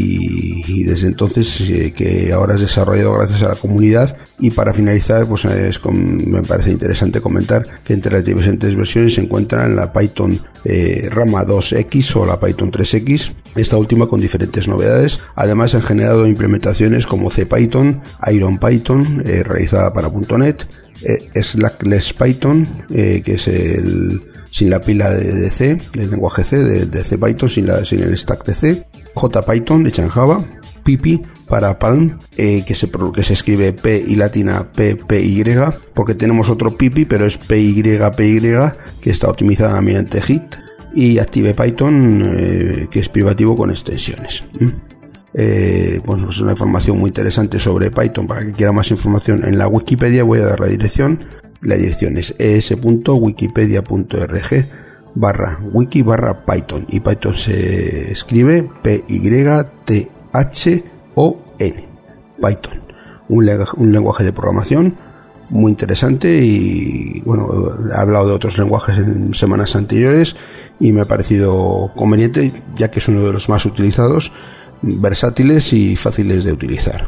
y, y desde entonces eh, que ahora es desarrollado gracias a la comunidad. Y para finalizar, pues es con, me parece interesante comentar que entre las diferentes versiones se encuentran la Python eh, Rama dos X o la Python tres X, esta última con diferentes novedades. Además han generado implementaciones como CPython, IronPython, eh, realizada para punto net, eh, Slackless Python, eh, que es el sin la pila de, de C, del lenguaje C, de, de CPython, sin, la, sin el stack de C, JPython, hecha en Java, Pipi para Palm, eh, que, se, que se escribe P y latina P, P, Y, porque tenemos otro Pipi, pero es P, Y, P, Y, que está optimizada mediante Git. y Active Python, eh, que es privativo con extensiones. ¿Mm? Eh, bueno, es una información muy interesante sobre Python. Para que quiera más información en la Wikipedia voy a dar la dirección. La dirección es es.wikipedia.org barra wiki barra Python, y Python se escribe P Y T H O N. Python, un, un lenguaje de programación muy interesante, y bueno, he hablado de otros lenguajes en semanas anteriores y me ha parecido conveniente, ya que es uno de los más utilizados, versátiles y fáciles de utilizar.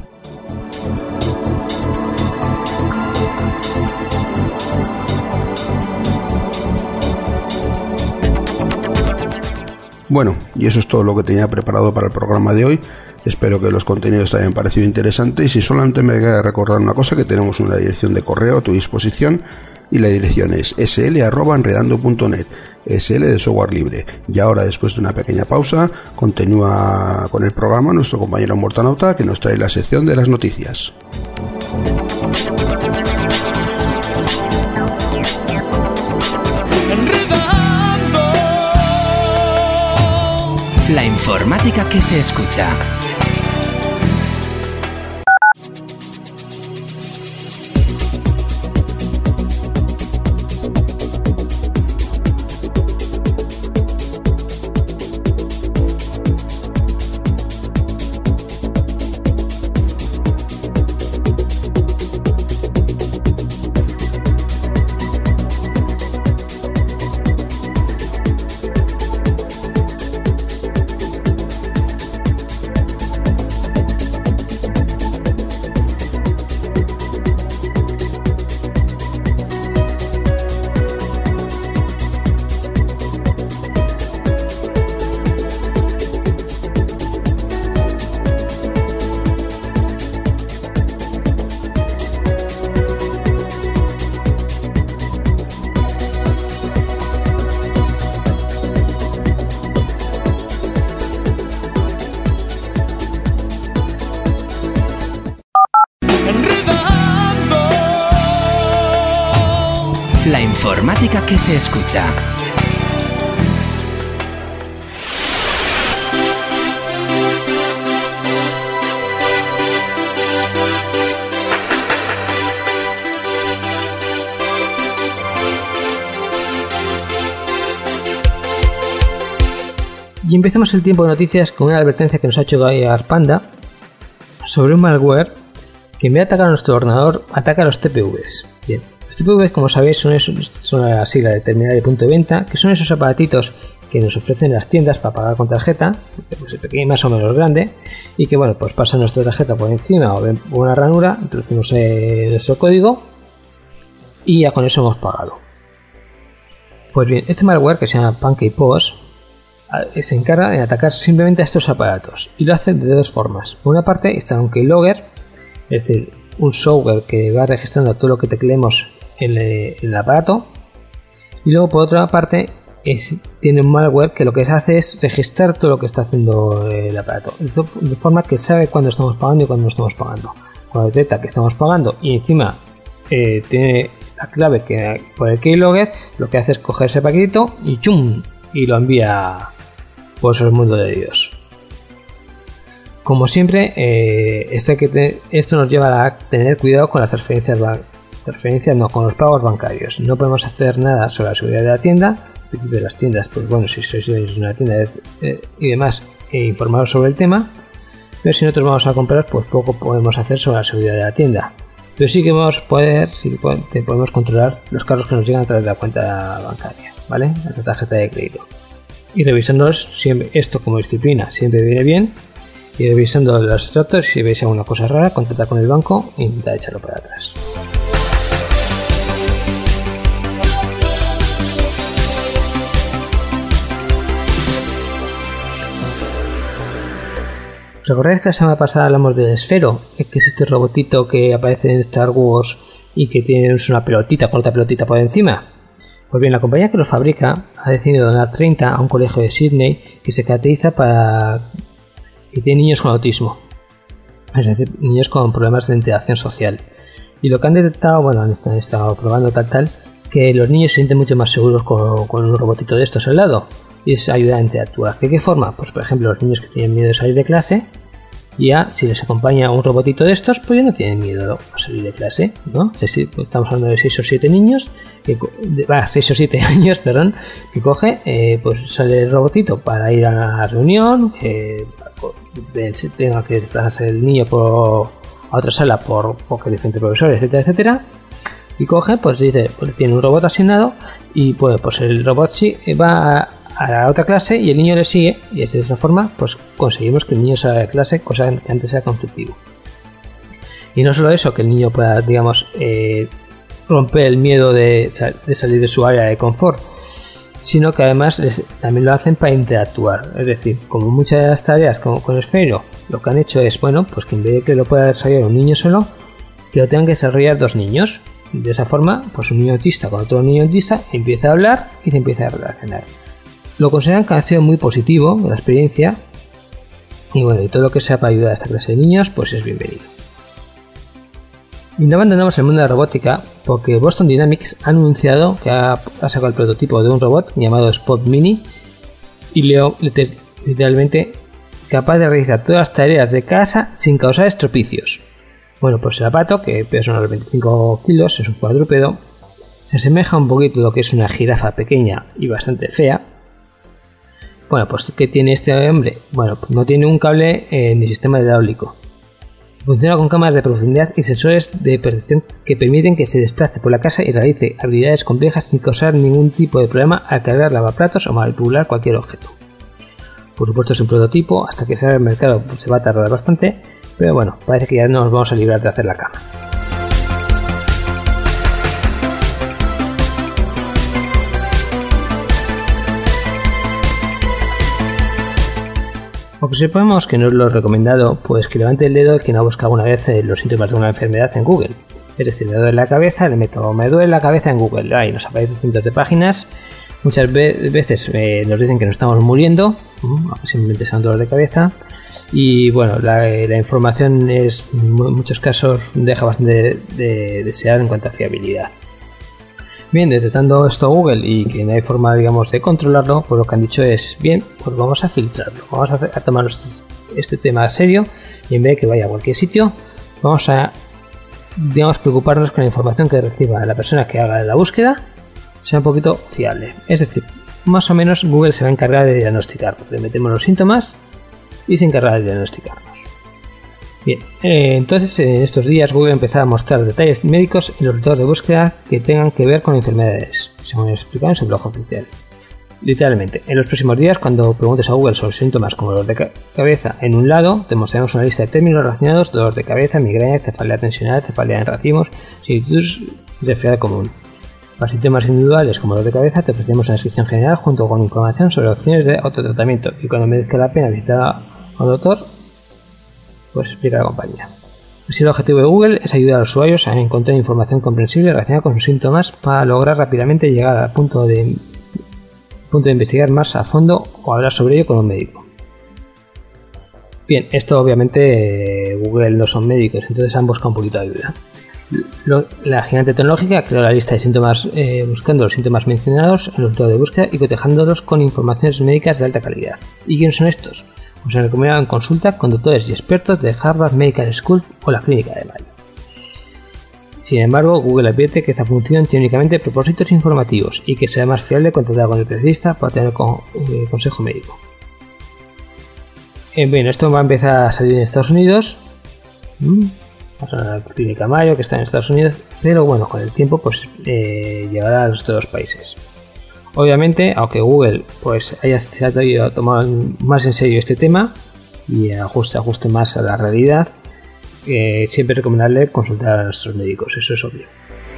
Bueno, y eso es todo lo que tenía preparado para el programa de hoy. Espero que los contenidos te hayan parecido interesantes, y si solamente me queda recordar una cosa, que tenemos una dirección de correo a tu disposición, y la dirección es ese ele arroba enredando punto net, S L de software libre. Y ahora, después de una pequeña pausa, continúa con el programa nuestro compañero Mortanauta, que nos trae la sección de las noticias. La informática que se escucha. La informática que se escucha. Y empezamos el tiempo de noticias con una advertencia que nos ha hecho Panda sobre un malware que en vez de atacar a nuestro ordenador, ataca a los T P Vs. Bien, los T P Vs, como sabéis, son, esos, son la sigla de terminal de punto de venta, que son esos aparatitos que nos ofrecen las tiendas para pagar con tarjeta, pues pequeño, más o menos grande, y que bueno, pues pasa nuestra tarjeta por encima o una ranura, introducimos eh, nuestro código y ya con eso hemos pagado. Pues bien, este malware, que se llama PancakePOS, se encarga de atacar simplemente a estos aparatos, y lo hace de dos formas. Por una parte está un keylogger, es decir, un software que va registrando todo lo que tecleemos en el, en el aparato, y luego por otra parte es, tiene un malware que lo que hace es registrar todo lo que está haciendo el aparato, de forma que sabe cuándo estamos pagando y cuándo no estamos pagando. Cuando detecta que estamos pagando y encima eh, tiene la clave que por el keylogger, lo que hace es coger ese paquetito y ¡chum! Y lo envía por el mundo de Dios. Como siempre, eh, esto, que te, esto nos lleva a tener cuidado con las transferencias, transferencias no, con los pagos bancarios. No podemos hacer nada sobre la seguridad de la tienda. En principio de las tiendas, pues bueno, si sois una tienda eh, y demás, eh, informaros sobre el tema. Pero si nosotros vamos a comprar, pues poco podemos hacer sobre la seguridad de la tienda. Pero sí que vamos a poder, sí que podemos controlar los cargos que nos llegan a través de la cuenta bancaria, ¿vale? La tarjeta de crédito. Y revisándolos, siempre, esto como disciplina siempre viene bien, y revisando los extractos, si veis alguna cosa rara, contacta con el banco e intenta echarlo para atrás. ¿Recordáis que la semana pasada hablamos del Esfero? Que es este robotito que aparece en Star Wars y que tiene una pelotita con otra pelotita por encima. Pues bien, la compañía que lo fabrica ha decidido donar treinta a un colegio de Sydney que se caracteriza para que tiene niños con autismo, es decir, niños con problemas de interacción social. Y lo que han detectado, bueno, han estado probando tal tal, que los niños se sienten mucho más seguros con, con un robotito de estos al lado. y es ayudar a interactuar. ¿De qué forma? Pues por ejemplo, los niños que tienen miedo de salir de clase, ya si les acompaña un robotito de estos, pues ya no tienen miedo a salir de clase, ¿no? Estamos hablando de seis o siete niños, que, ah, seis o siete años, perdón, que coge, eh, pues sale el robotito para ir a la reunión, que eh, tenga que desplazarse el niño por, a otra sala por, porque diferentes profesores, etcétera, etcétera, y coge, pues dice, pues tiene un robot asignado y pues, pues el robot sí va a a la otra clase y el niño le sigue, y de esa forma pues conseguimos que el niño salga de clase, cosa que antes era conflictivo. Y no solo eso, que el niño pueda, digamos, eh, romper el miedo de, de salir de su área de confort, sino que además les, también lo hacen para interactuar. Es decir, como muchas de las tareas como con Esfero, lo que han hecho es, bueno, pues que en vez de que lo pueda desarrollar un niño solo, que lo tengan que desarrollar dos niños. De esa forma, pues un niño autista con otro niño autista empieza a hablar y se empieza a relacionar. Lo consideran que ha sido muy positivo la experiencia, y bueno, y todo lo que sea para ayudar a esta clase de niños pues es bienvenido. Y no abandonamos el mundo de la robótica porque Boston Dynamics ha anunciado que ha, ha sacado el prototipo de un robot llamado Spot Mini y leo literalmente capaz de realizar todas las tareas de casa sin causar estropicios. Bueno, pues el aparato, que pesa unos veinticinco kilos, es un cuadrúpedo, se asemeja un poquito a lo que es una jirafa pequeña y bastante fea. Bueno, pues ¿qué tiene este hombre? Bueno, pues no tiene un cable eh, ni sistema hidráulico. Funciona con cámaras de profundidad y sensores de percepción que permiten que se desplace por la casa y realice habilidades complejas sin causar ningún tipo de problema al cargar lavaplatos o manipular cualquier objeto. Por supuesto es un prototipo, hasta que salga al mercado pues se va a tardar bastante, pero bueno, parece que ya no nos vamos a librar de hacer la cama. Observamos que no es lo recomendado, pues que levante el dedo quien ha buscado alguna vez los síntomas de una enfermedad en Google. Es decir, me duele la cabeza, le meto me duele la cabeza en Google, ahí nos aparecen cientos de páginas. Muchas veces eh, nos dicen que nos estamos muriendo, simplemente es un dolor de cabeza. Y bueno, la, la información es en muchos casos deja bastante de, de desear en cuanto a fiabilidad. Bien, detectando esto Google y que no hay forma, digamos, de controlarlo, pues lo que han dicho es, bien, pues vamos a filtrarlo, vamos a, hacer, a tomar este tema serio y en vez de que vaya a cualquier sitio, vamos a, digamos, preocuparnos con la información que reciba la persona que haga la búsqueda, sea un poquito fiable. Es decir, más o menos Google se va a encargar de diagnosticarnos, le metemos los síntomas y se encarga de diagnosticarnos. Bien, eh, entonces en estos días Google empezó a mostrar detalles médicos en los resultados de búsqueda que tengan que ver con enfermedades, según explicado en su blog oficial. Literalmente, en los próximos días, cuando preguntes a Google sobre síntomas como dolor de ca- cabeza en un lado, te mostraremos una lista de términos relacionados: dolor de cabeza, migraña, cefalea tensional, cefalea en racimos, sinusitis y resfriado común. Para síntomas individuales como dolor de cabeza, te ofrecemos una descripción general junto con información sobre opciones de autotratamiento, y cuando merezca la pena visitar a un doctor, pues explica la compañía. Así, el objetivo de Google es ayudar a los usuarios a encontrar información comprensible relacionada con sus síntomas para lograr rápidamente llegar al punto de, punto de investigar más a fondo o hablar sobre ello con un médico. Bien, esto obviamente Google no son médicos, entonces han buscado un poquito de ayuda. Lo, la gigante tecnológica creó la lista de síntomas eh, buscando los síntomas mencionados en los resultados de búsqueda y cotejándolos con informaciones médicas de alta calidad. ¿Y quiénes son estos? Pues se recomiendan consulta con doctores y expertos de Harvard Medical School o la Clínica de Mayo. Sin embargo, Google advierte que esta función tiene únicamente propósitos informativos y que será más fiable contratar con el especialista para tener con, eh, consejo médico. Eh, bien, esto va a empezar a salir en Estados Unidos. Mm, vamos a la Clínica Mayo, que está en Estados Unidos, pero bueno, con el tiempo pues eh, llegará a los otros países. Obviamente, aunque Google pues haya se ha tomado más en serio este tema y ajuste, ajuste más a la realidad, eh, siempre recomendarle consultar a nuestros médicos, eso es obvio.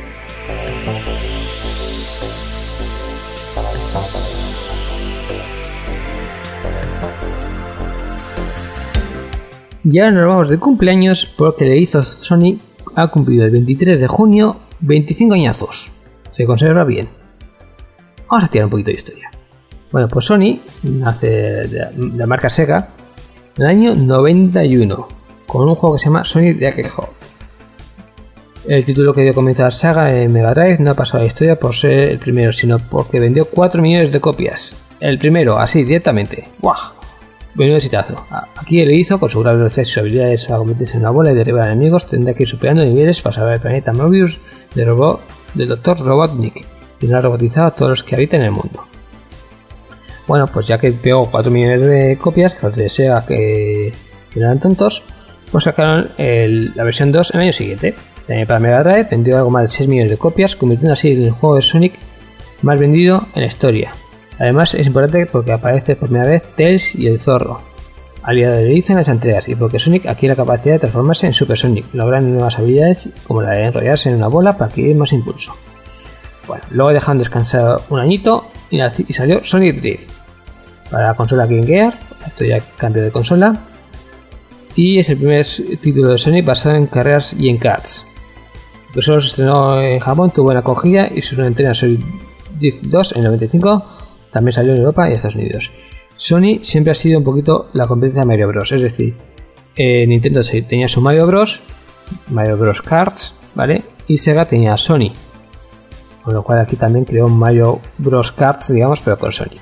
Y ahora nos vamos de cumpleaños porque le hizo Sony, ha cumplido el veintitrés de junio veinticinco añazos. Se conserva bien. Vamos a tirar un poquito de historia. Bueno, pues Sony nace de la marca Sega en el año noventa y uno con un juego que se llama Sonic the Hedgehog. El título que dio comienzo a la saga en Mega Drive no ha pasado a la historia por ser el primero, sino porque vendió cuatro millones de copias el primero, así, directamente. ¡Guau! Menudo exitazo. Aquí le hizo, con su gran velocidad y sus habilidades a convertirse en una bola y derribar enemigos, tendrá que ir superando niveles para salvar el planeta Mobius del, robot, del doctor Robotnik, y no ha robotizado a todos los que habitan en el mundo. Bueno, pues ya que pegó cuatro millones de copias, los de Sega que, que no eran tontos, pues sacaron el, la versión dos el año siguiente. También para Mega Drive vendió algo más de seis millones de copias, convirtiendo así en el juego de Sonic más vendido en la historia. Además es importante porque aparece por primera vez Tails y el zorro, aliado de Liz en las entregas, y porque Sonic adquiere la capacidad de transformarse en Super Sonic, logrando nuevas habilidades como la de enrollarse en una bola para adquirir más impulso. Bueno, luego dejan descansar un añito y, y salió Sonic Drift para la consola Game Gear. Esto ya cambio de consola, y es el primer título de Sonic basado en carreras y en karts. Que solo se estrenó en Japón, tuvo buena acogida y su entrega Sonic Drift dos en el noventa y cinco también salió en Europa y Estados Unidos. Sony siempre ha sido un poquito la competencia de Mario Bros. Es decir, eh, Nintendo tenía su Mario Bros, Mario Bros Karts, ¿vale? Y Sega tenía Sony. Con lo cual aquí también creó un Mario Bros Karts, digamos, pero con Sonic.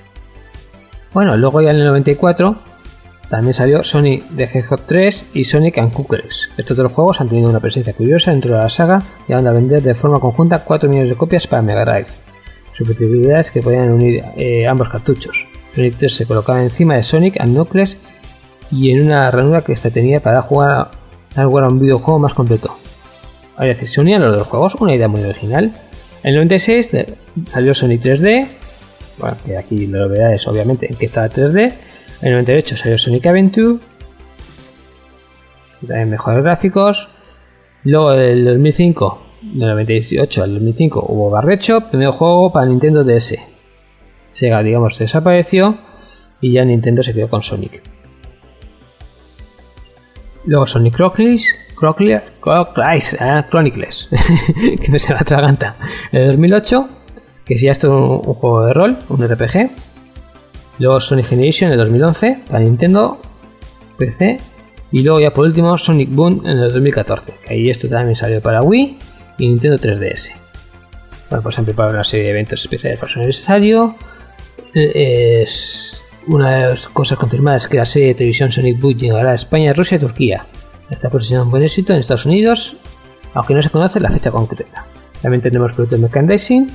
Bueno, luego ya en el noventa y cuatro también salió Sonic the Hedgehog tres y Sonic and Knuckles. Estos dos juegos han tenido una presencia curiosa dentro de la saga, llegando a vender de forma conjunta cuatro millones de copias para Mega Drive. Su peculiaridad es que podían unir eh, ambos cartuchos. Sonic tres se colocaba encima de Sonic and Knuckles y en una ranura que esta tenía para jugar a, jugar a un videojuego más completo. Es decir, se unían los dos juegos, una idea muy original. En el noventa y seis de, salió Sonic tres D, bueno, que aquí la novedad es obviamente en que estaba tres D. En el noventa y ocho salió Sonic Adventure, también mejores gráficos. Luego del dos mil cinco, del noventa y ocho al dos mil cinco, hubo Barrecho, primer juego para Nintendo D S. Sega, digamos, desapareció y ya Nintendo se quedó con Sonic. Luego Sonic Chronicles, Chronicles, Chronicles, ah, Chronicles que no se la atraganta. En el dos mil ocho, que ya es un, un juego de rol, un R P G. Luego Sonic Generation en el dos mil once para Nintendo, P C. Y luego ya por último Sonic Boom en el dos mil catorce, que ahí esto también salió para Wii y Nintendo tres D S. Bueno, pues han preparado una serie de eventos especiales para su aniversario. Es una de las cosas confirmadas que la serie de televisión Sonic Boom llegará a España, Rusia y Turquía. Está posicionando un buen éxito en Estados Unidos, aunque no se conoce la fecha concreta. También tenemos productos de merchandising.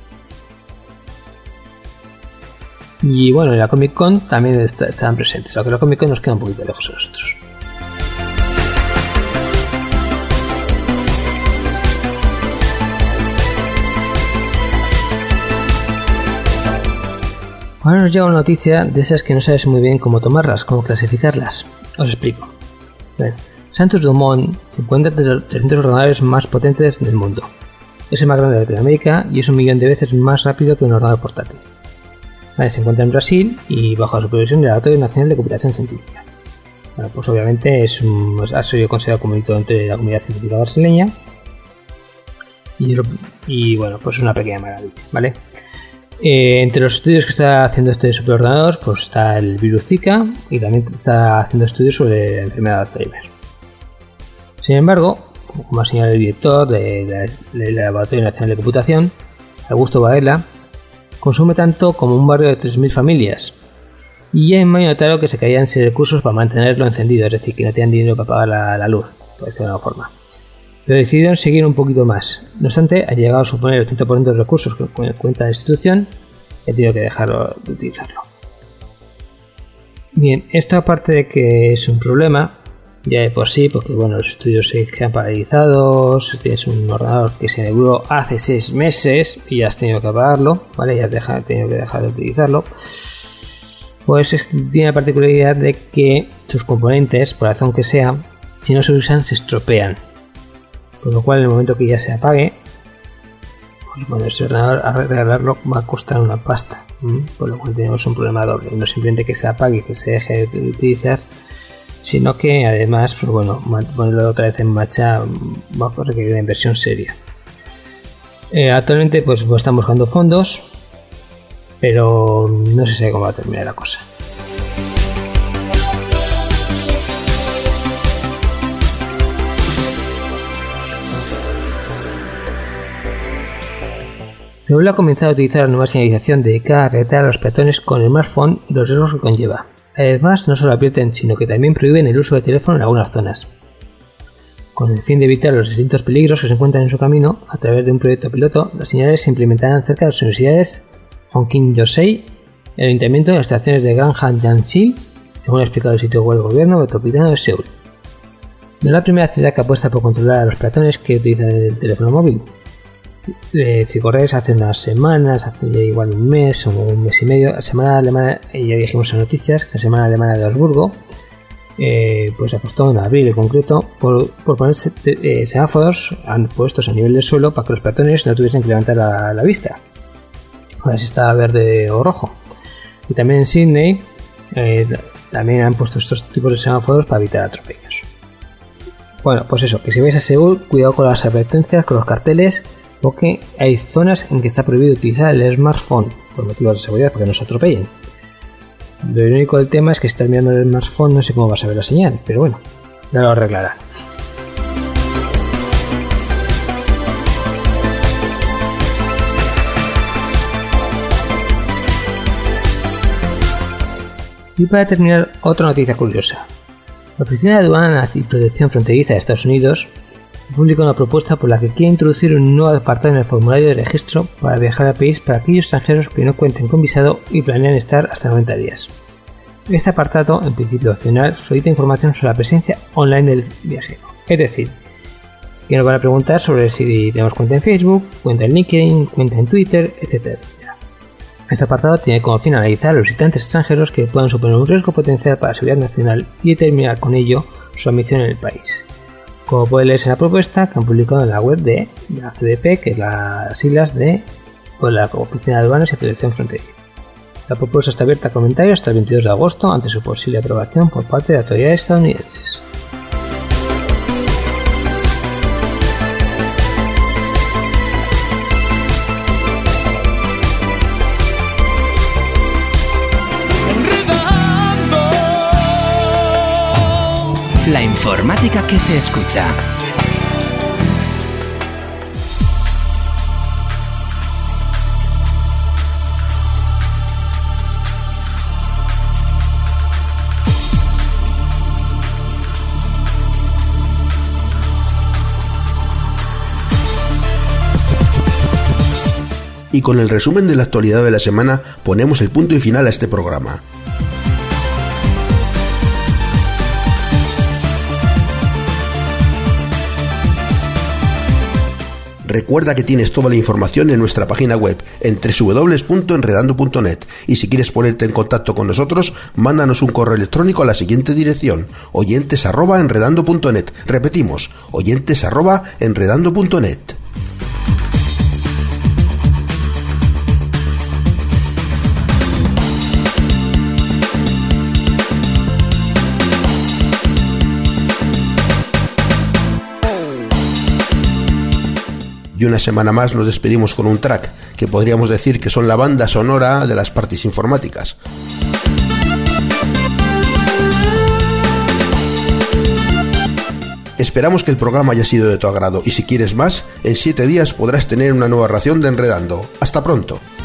Y bueno, en la Comic Con también está, están presentes, aunque la Comic Con nos queda un poquito lejos a nosotros. Ahora nos llega una noticia de esas que no sabes muy bien cómo tomarlas, cómo clasificarlas. Os explico. Bueno, Santos Dumont se encuentra entre los trescientos ordenadores más potentes del mundo. Es el más grande de Latinoamérica y es un millón de veces más rápido que un ordenador portátil. Vale, se encuentra en Brasil y bajo la supervisión del Laboratorio Nacional de Cooperación Científica. Bueno, pues obviamente es un, ha sido considerado como un hito entre la comunidad científica brasileña y, y bueno, pues una pequeña maravilla, ¿vale? Eh, entre los estudios que está haciendo este superordenador, pues está el virus Zika y también está haciendo estudios sobre la enfermedad de Alzheimer. Sin embargo, como ha señalado el director del de, de Laboratorio Nacional de Computación, Augusto Varela, consume tanto como un barrio de tres mil familias y ya en mayo notaron que se caían sin recursos para mantenerlo encendido, es decir, que no tenían dinero para pagar la, la luz, por decirlo de alguna forma. Pero decidieron seguir un poquito más. No obstante, ha llegado a suponer el treinta por ciento de los recursos que cuenta la institución y ha tenido que dejarlo de utilizarlo. Bien, esto aparte de que es un problema, ya de por sí, porque bueno, los estudios se quedan paralizados, tienes un ordenador que se inauguró hace seis meses y ya has tenido que apagarlo, ¿vale? Ya has tenido que dejar de utilizarlo. Pues es, tiene la particularidad de que sus componentes, por razón que sea, si no se usan, se estropean. Por lo cual, en el momento que ya se apague, pues bueno, ese ordenador arreglarlo va a costar una pasta. ¿Mm? Por lo cual tenemos un problema doble. No simplemente que se apague y que se deje de utilizar, sino que además, pues bueno, ponerlo otra vez en marcha va a requerir una inversión seria. Eh, actualmente, pues, pues están buscando fondos, pero no se sabe cómo va a terminar la cosa. Seúl ha comenzado a utilizar la nueva señalización dedicada a retar a los peatones con el smartphone y los riesgos que conlleva. Además, no solo advierten, sino que también prohíben el uso de teléfono en algunas zonas. Con el fin de evitar los distintos peligros que se encuentran en su camino, a través de un proyecto piloto, las señales se implementarán cerca de las universidades Hongking Yosei, el ayuntamiento y las estaciones de Gangham Yanxi, según ha explicado el sitio web del gobierno metropolitano de Seúl. No es la primera ciudad que apuesta por controlar a los peatones que utilizan el teléfono móvil. Eh, si corres hace unas semanas, hace ya igual un mes o un mes y medio, la semana alemana, ya dijimos en noticias, que la semana alemana de Augsburgo, eh, pues apostó en abril en concreto por, por poner eh, semáforos puestos a nivel del suelo para que los peatones no tuviesen que levantar la, la vista. Ahora si está verde o rojo. Y también en Sydney eh, también han puesto estos tipos de semáforos para evitar atropellos. Bueno, pues eso, que si vais a Seúl, cuidado con las advertencias, con los carteles, porque hay zonas en que está prohibido utilizar el smartphone por motivos de seguridad, para que no se atropellen. Lo único del tema es que si estás mirando el smartphone no sé cómo vas a ver la señal, pero bueno, ya lo arreglarán. Y para terminar, otra noticia curiosa. La Oficina de Aduanas y Protección Fronteriza de Estados Unidos publica una propuesta por la que quiere introducir un nuevo apartado en el formulario de registro para viajar al país para aquellos extranjeros que no cuenten con visado y planean estar hasta noventa días. Este apartado, en principio opcional, solicita información sobre la presencia online del viajero. Es decir, que nos van a preguntar sobre si tenemos cuenta en Facebook, cuenta en LinkedIn, cuenta en Twitter, etcétera. Este apartado tiene como fin analizar a los visitantes extranjeros que puedan suponer un riesgo potencial para la seguridad nacional y determinar con ello su admisión en el país. Como puede leerse en la propuesta que han publicado en la web de la C D P, que es las siglas de pues, la Oficina de Aduanas y Protección Fronteriza. La propuesta está abierta a comentarios hasta el veintidós de agosto ante su posible aprobación por parte de autoridades estadounidenses. La informática que se escucha. Y con el resumen de la actualidad de la semana ponemos el punto y final a este programa. Recuerda que tienes toda la información en nuestra página web en doble u doble u doble u punto enredando punto net y si quieres ponerte en contacto con nosotros, mándanos un correo electrónico a la siguiente dirección: oyentes arroba enredando punto net. Repetimos, oyentes arroba enredando punto net. Y una semana más nos despedimos con un track, que podríamos decir que son la banda sonora de las parties informáticas. Esperamos que el programa haya sido de tu agrado y si quieres más, en siete días podrás tener una nueva ración de Enredando. ¡Hasta pronto!